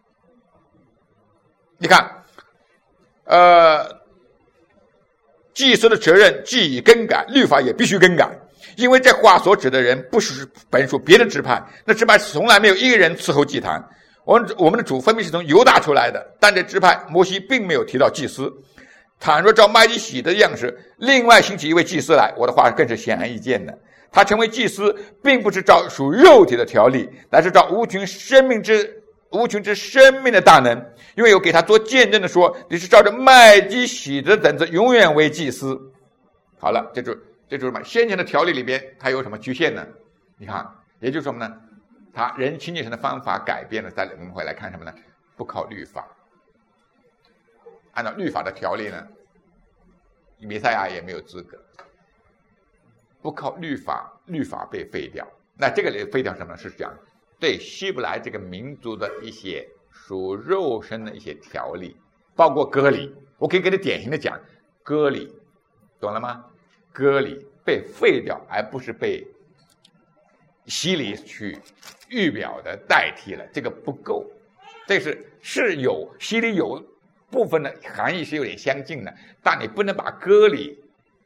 你看，呃。祭司的责任既已更改，律法也必须更改，因为这话所指的人不是本属别的支派，那支派从来没有一个人伺候祭坛。我们我们的主分明是从犹大出来的，但这支派摩西并没有提到祭司。倘若照麦基洗德的样式，另外兴起一位祭司来，我的话更是显而易见的。他成为祭司，并不是照属肉体的条例，乃是照无穷生命之无穷之生命的大能。因为有给他做见证的说，你是照着麦基洗德等子永远为祭司。好了，这就这就是什么？先前的条例里边它有什么局限呢？你看，也就是什么呢？他人亲近神的方法改变了。再我们回来看什么呢？不靠律法， 按照律法的条例呢，弥赛亚也没有资格。不靠律法，律法被废掉。那这个里废掉什么呢？是讲对希伯来这个民族的一些属肉身的一些条例，包括割礼。我可以给你典型的讲，割礼，懂了吗？割礼被废掉，而不是被洗礼去预表的代替了，这个不够。这是是有洗礼有部分的含义是有点相近的，但你不能把割礼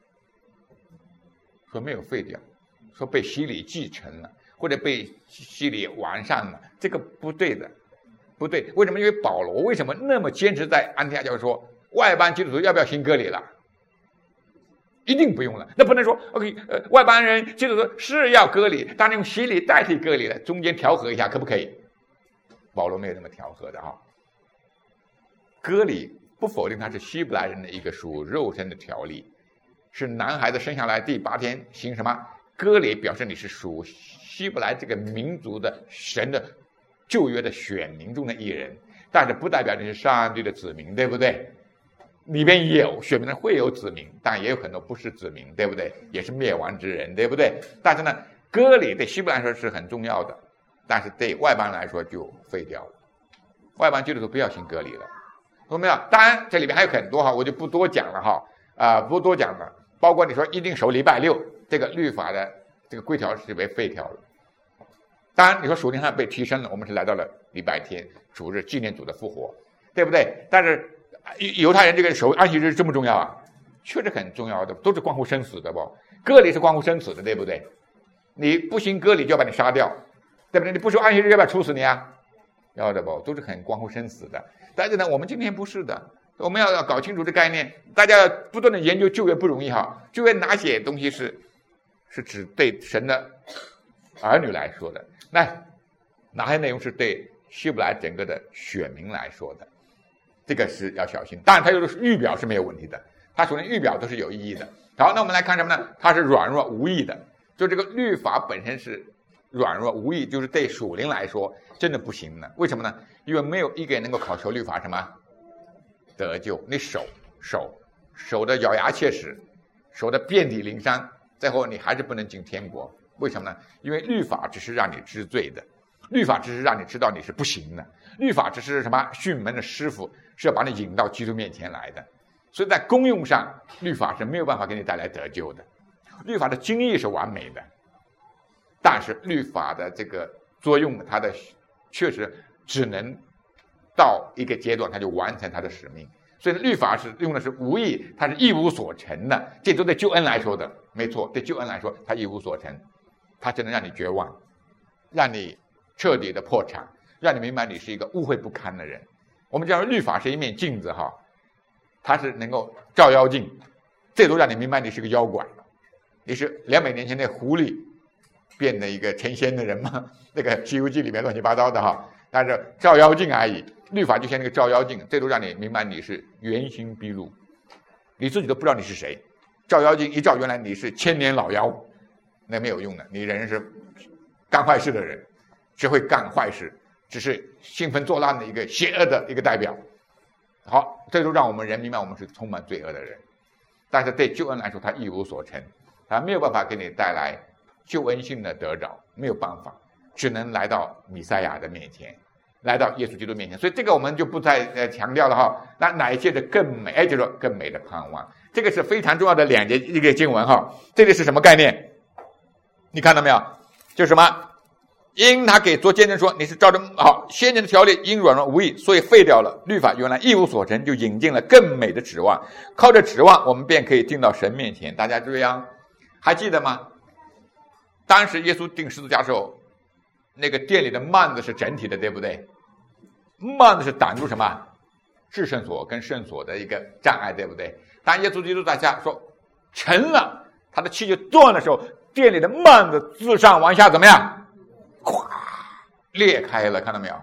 说没有废掉，说被洗礼继承了，或者被洗礼完善了，这个不对的，不对。为什么？因为保罗为什么那么坚持在安提阿教说外邦基督徒要不要行割礼了？一定不用了。那不能说 OK， 呃，外邦人基督徒是要割礼，但用洗礼代替割礼了，中间调和一下，可不可以？保罗没有那么调和的哈。割礼不否定它是希伯来人的一个属肉身的条例。是男孩子生下来第八天行什么割礼，表示你是属希伯来这个民族的神的旧约的选民中的一人，但是不代表你是上帝的子民，对不对？里边有选民的会有子民，但也有很多不是子民，对不对？也是灭亡之人，对不对？但是呢，割礼对希伯来人来说是很重要的，但是对外邦人来说就废掉了。外邦基督徒不要行割礼了，懂没有？当然这里面还有很多哈，我就不多讲了哈，啊、呃，不多讲了。包括你说一定守礼拜六，这个律法的这个规条是被废掉了。当然你说属灵上被提升了，我们是来到了礼拜天主日纪念主的复活，对不对？但是犹太人这个守安息日这么重要啊？确实很重要的，都是关乎生死的不？割礼是关乎生死的，对不对？你不行割礼就要把你杀掉，对不对？你不守安息日要不要处死你啊？要的不，都是很关乎生死的。但是呢，我们今天不是的。我们要搞清楚这概念，大家不断的研究旧约不容易哈。旧约哪些东西是是指对神的儿女来说的？那哪些内容是对希伯来整个的选民来说的？这个是要小心。当然，它有的预表是没有问题的，它首先预表都是有意义的。好，那我们来看什么呢？它是软弱无益的，就这个律法本身是软弱无益，就是对属灵来说真的不行的。为什么呢？因为没有一个人能够考求律法什么得救，你守守守的咬牙切齿，守的遍体鳞伤，最后你还是不能进天国。为什么呢？因为律法只是让你知罪的，律法只是让你知道你是不行的，律法只是什么训门的师傅，是要把你引到基督面前来的。所以在功用上，律法是没有办法给你带来得救的。律法的精义是完美的，但是律法的这个作用，它的确实只能到一个阶段，它就完成它的使命。所以律法是用的是无益，它是一无所成的，这都对救恩来说的，没错，对救恩来说，它一无所成，它只能让你绝望，让你彻底的破产，让你明白你是一个污秽不堪的人。我们讲律法是一面镜子哈，它是能够照妖镜，这都让你明白你是个妖怪，你是两百年前的狐狸变的一个成仙的人吗？那个《西游记》里面乱七八糟的哈，但是照妖镜而已。律法就像那个照妖镜，这都让你明白你是原形毕露，你自己都不知道你是谁。照妖镜一照，原来你是千年老妖，那没有用的。你人是干坏事的人，只会干坏事，只是兴奋作乱的一个邪恶的一个代表。好，这都让我们人明白我们是充满罪恶的人。但是对救恩来说，他一无所成，他没有办法给你带来救恩性的得着，没有办法，只能来到弥赛亚的面前，来到耶稣基督面前。所以这个我们就不再呃强调了哈。那哪一些的更美？哎，就是说更美的盼望，这个是非常重要的两节一个经文哈。这里是什么概念？你看到没有？就是什么？因他给做见证说，你是照着好先前的条例，因软弱无益，所以废掉了律法，原来一无所成，就引进了更美的指望。靠着指望，我们便可以进到神面前。大家注意啊，还记得吗？当时耶稣钉十字架的时候，那个殿里的幔子是整体的，对不对？幔子是挡住什么？至圣所跟圣所的一个障碍，对不对？当耶稣基督在下说成了，他的气就断的时候，殿里的幔子自上往下怎么样？咵裂开了，看到没有？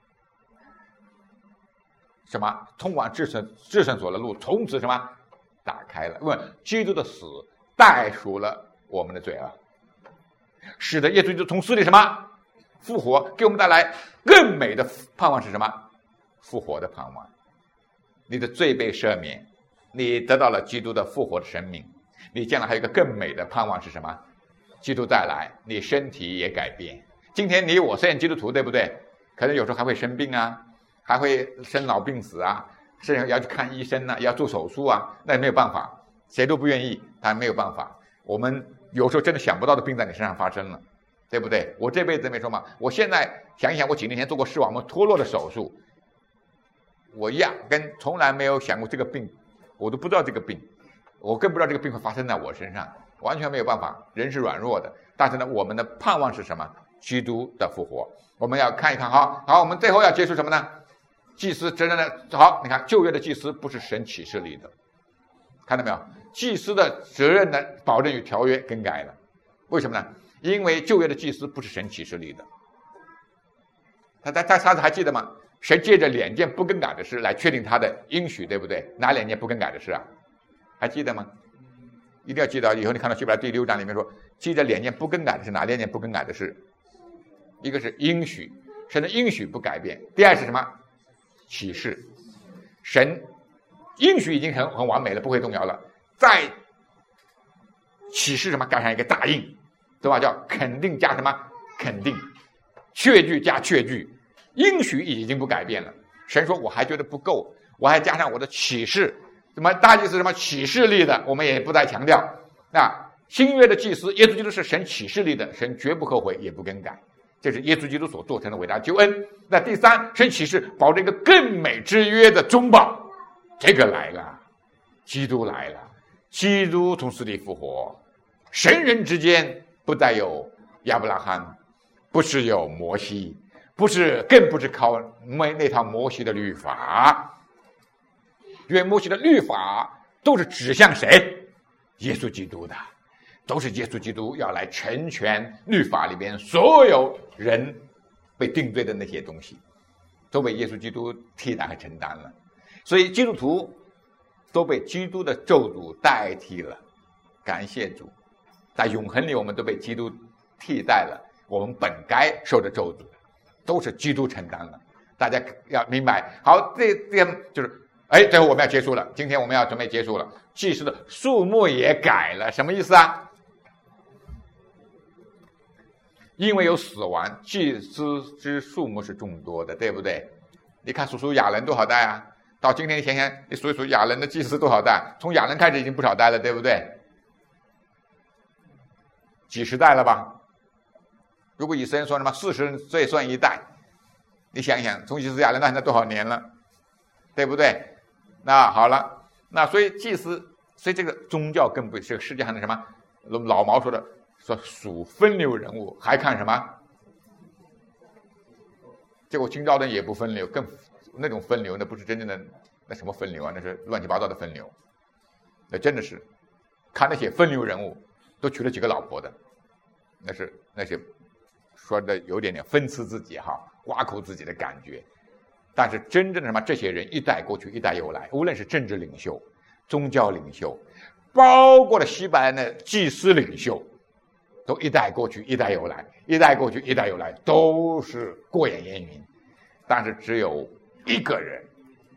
什么？通往至圣至圣所的路从此什么打开了？因为基督的死代赎了我们的罪恶，使得耶稣就从死里什么复活，给我们带来更美的盼望是什么？复活的盼望。 你的罪被赦免，你得到了基督的复活的生命，你将来还有一个更美的盼望是什么？基督再来，你身体也改变。今天你我虽然基督徒，对不对？可能有时候还会生病啊，还会生老病死啊，甚至要去看医生啊，要做手术啊，那也没有办法，谁都不愿意，但没有办法。我们有时候真的想不到的病在你身上发生了，对不对？我这辈子没说嘛，我现在想一想，我几年前做过视网膜脱落的手术，我压根从来没有想过这个病，我都不知道这个病，我更不知道这个病会发生在我身上，完全没有办法，人是软弱的。但是呢，我们的盼望是什么？基督的复活。我们要看一看，好好，我们最后要结束什么呢？祭司责任的，好，你看旧约的祭司不是神启示里的，看到没有？祭司的责任的保证与条约更改了，为什么呢？因为旧约的祭司不是神启示里的。他他他上次还记得吗？神借着两件不更改的事来确定他的应许，对不对？哪两件不更改的事啊？还记得吗？一定要记得，以后你看到希伯来第六章里面说，记着两件不更改的是哪两件不更改的事？一个是应许，神的应许不改变；第二是什么？启示，神应许已经很很完美了，不会动摇了。再启示什么？盖上一个大印，对吧？叫肯定加什么？肯定，确据加确据，应许已经不改变了。神说我还觉得不够，我还加上我的启示。什么大祭司什么启示力的，我们也不再强调。那新约的祭司耶稣基督是神启示力的，神绝不后悔也不更改，这是耶稣基督所做成的伟大救恩。那第三，神启示保证一个更美之约的中保，这个来了，基督来了，基督从死里复活，神人之间不再有亚伯拉罕，不是有摩西，不是更不是靠那套摩西的律法。因为摩西的律法都是指向谁？耶稣基督的，都是耶稣基督要来成全律法里边所有人被定罪的那些东西，都被耶稣基督替代和承担了。所以基督徒都被基督的咒诅代替了，感谢主，在永恒里我们都被基督替代了，我们本该受的咒诅都是基督承担了。大家要明白。好，这这就是哎，最后我们要结束了，今天我们要准备结束了。祭司的数目也改了，什么意思啊？因为有死亡，祭司之数目是众多的，对不对？你看数数亚伦多少代啊？到今天想想，你数一数亚伦的祭司多少代？从亚伦开始已经不少代了，对不对？几十代了吧？如果以色列说什么四十岁算一代，你想想，从祭司亚伦到现在多少年了，对不对？那好了，那所以祭司，所以这个宗教更不是世界上的什么老毛说的，说属分流人物，还看什么？结果清教的也不分流，更那种分流，那不是真正的那什么分流啊，那是乱七八糟的分流。那真的是看那些分流人物都娶了几个老婆的，那是那些说的有点点讽刺自己哈，挖苦自己的感觉。但是真正的什么，这些人一代过去一代又来，无论是政治领袖、宗教领袖，包括了西班牙的祭司领袖，都一代过去一代又来，一代过去一代又来，都是过眼烟云。但是只有一个人，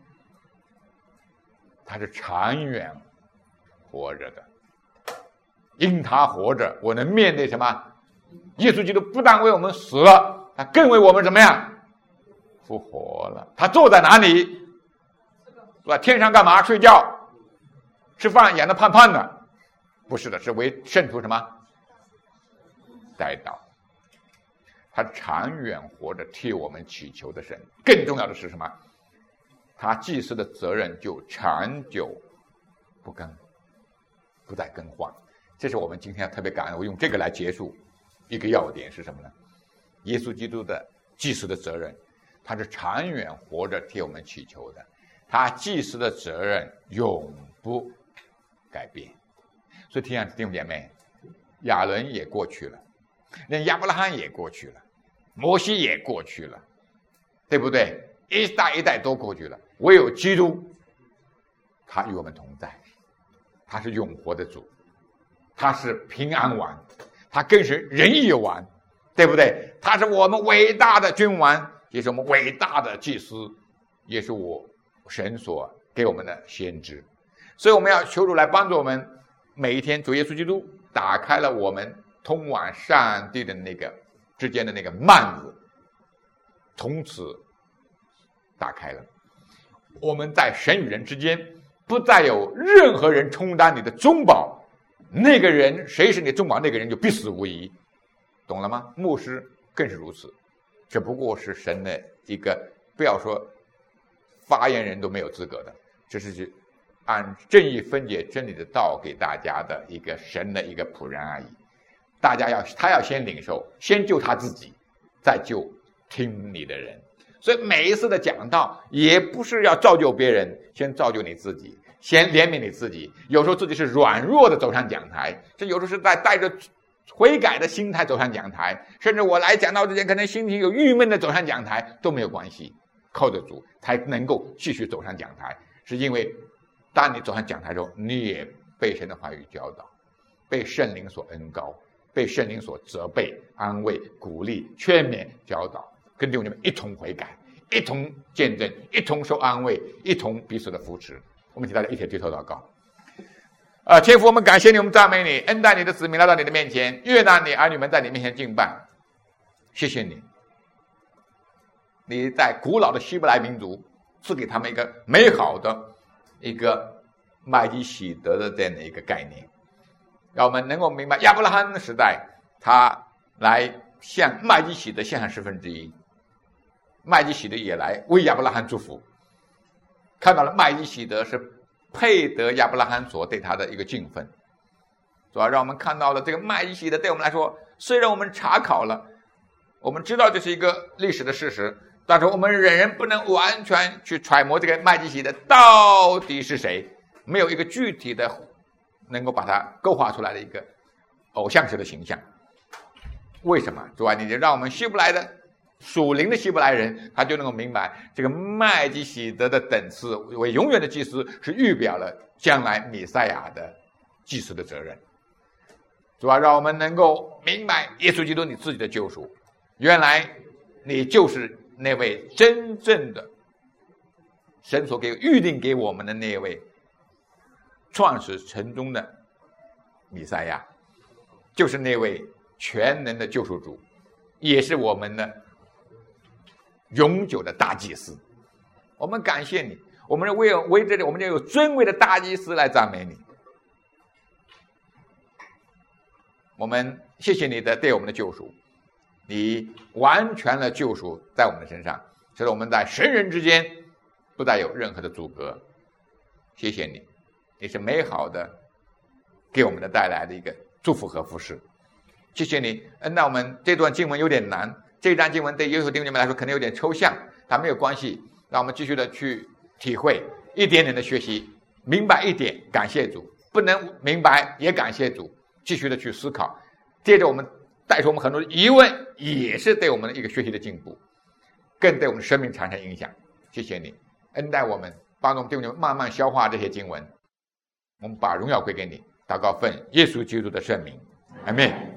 他是长远活着的，因他活着，我能面对什么？耶稣基督不但为我们死了，他更为我们怎么样？复活了。他坐在哪里？是吧？天上干嘛？睡觉、吃饭，演得胖胖的？不是的，是为圣徒什么？代祷。他长远活着替我们祈求的神。更重要的是什么？他祭司的责任就长久不更，不再更换。这是我们今天特别感恩。我用这个来结束一个要点是什么呢？耶稣基督的祭司的责任，他是长远活着替我们祈求的，他祭司的责任永不改变。所以听弟兄姐妹，亚伦也过去了，连亚伯拉罕也过去了，摩西也过去了，对不对？一代一代都过去了，唯有基督，他与我们同在，他是永活的主，他是平安王，他更是仁义王，对不对？他是我们伟大的君王，也是我们伟大的祭司，也是我神所给我们的先知。所以我们要求主来帮助我们，每一天主耶稣基督打开了我们通往上帝的那个之间的那个幔子，从此打开了。我们在神与人之间不再有任何人充当你的中保，那个人谁是你的中保，那个人就必死无疑，懂了吗？牧师更是如此，这不过是神的一个，不要说发言人都没有资格的，这是按正义分解真理的道给大家的一个神的一个仆人而已。大家要他要先领受，先救他自己，再救听你的人。所以每一次的讲道也不是要造就别人，先造就你自己，先怜悯你自己。有时候自己是软弱的走上讲台，这有时候是在带着悔改的心态走上讲台，甚至我来讲道之前可能心情有郁闷的走上讲台都没有关系，靠着主才能够继续走上讲台。是因为当你走上讲台之后，你也被神的话语教导，被圣灵所恩膏，被圣灵所责备、安慰、鼓励、劝勉、教导，跟弟兄姐妹一同悔改，一同见证，一同受安慰，一同彼此的扶持。我们请大家一起低头祷告。啊，天父，我们感谢你，我们赞美你，恩待你的子民来到你的面前，悦纳你儿女们在你面前敬拜。谢谢你，你在古老的希伯来民族赐给他们一个美好的一个麦基洗德的这样的一个概念，让我们能够明白亚伯拉罕的时代，他来向麦基洗德献上十分之一，麦基洗德也来为亚伯拉罕祝福，看到了麦基洗德是配得亚伯拉罕所对他的一个敬分，主要让我们看到了这个麦基洗德对我们来说，虽然我们查考了，我们知道这是一个历史的事实，但是我们仍然不能完全去揣摩这个麦基洗德到底是谁，没有一个具体的能够把它勾画出来的一个偶像式的形象。为什么？主啊，你就让我们希伯来的属灵的希伯来人，他就能够明白这个麦基洗德的等次为永远的祭司，是预表了将来弥赛亚的祭司的责任。主啊，让我们能够明白耶稣基督你自己的救赎，原来你就是那位真正的神所给预定给我们的那位创始成终的弥赛亚，就是那位全能的救赎主，也是我们的永久的大祭司。我们感谢你，我们为为这里我们就有尊贵的大祭司来赞美你。我们谢谢你的对我们的救赎，你完全的救赎在我们的身上，使得我们在神人之间不再有任何的阻隔。谢谢你，你是美好的给我们的带来的一个祝福和服侍。谢谢你，嗯，那我们这段经文有点难，这段经文对有些弟兄姐妹来说可能有点抽象，但没有关系，让我们继续的去体会，一点点的学习，明白一点感谢主，不能明白也感谢主，继续的去思考，接着我们带出我们很多疑问，也是对我们的一个学习的进步，更对我们生命产生影响。谢谢你恩待我们，帮助我们弟兄姐妹慢慢消化这些经文，我们把荣耀归给你，祷告奉耶稣基督的圣名，阿们。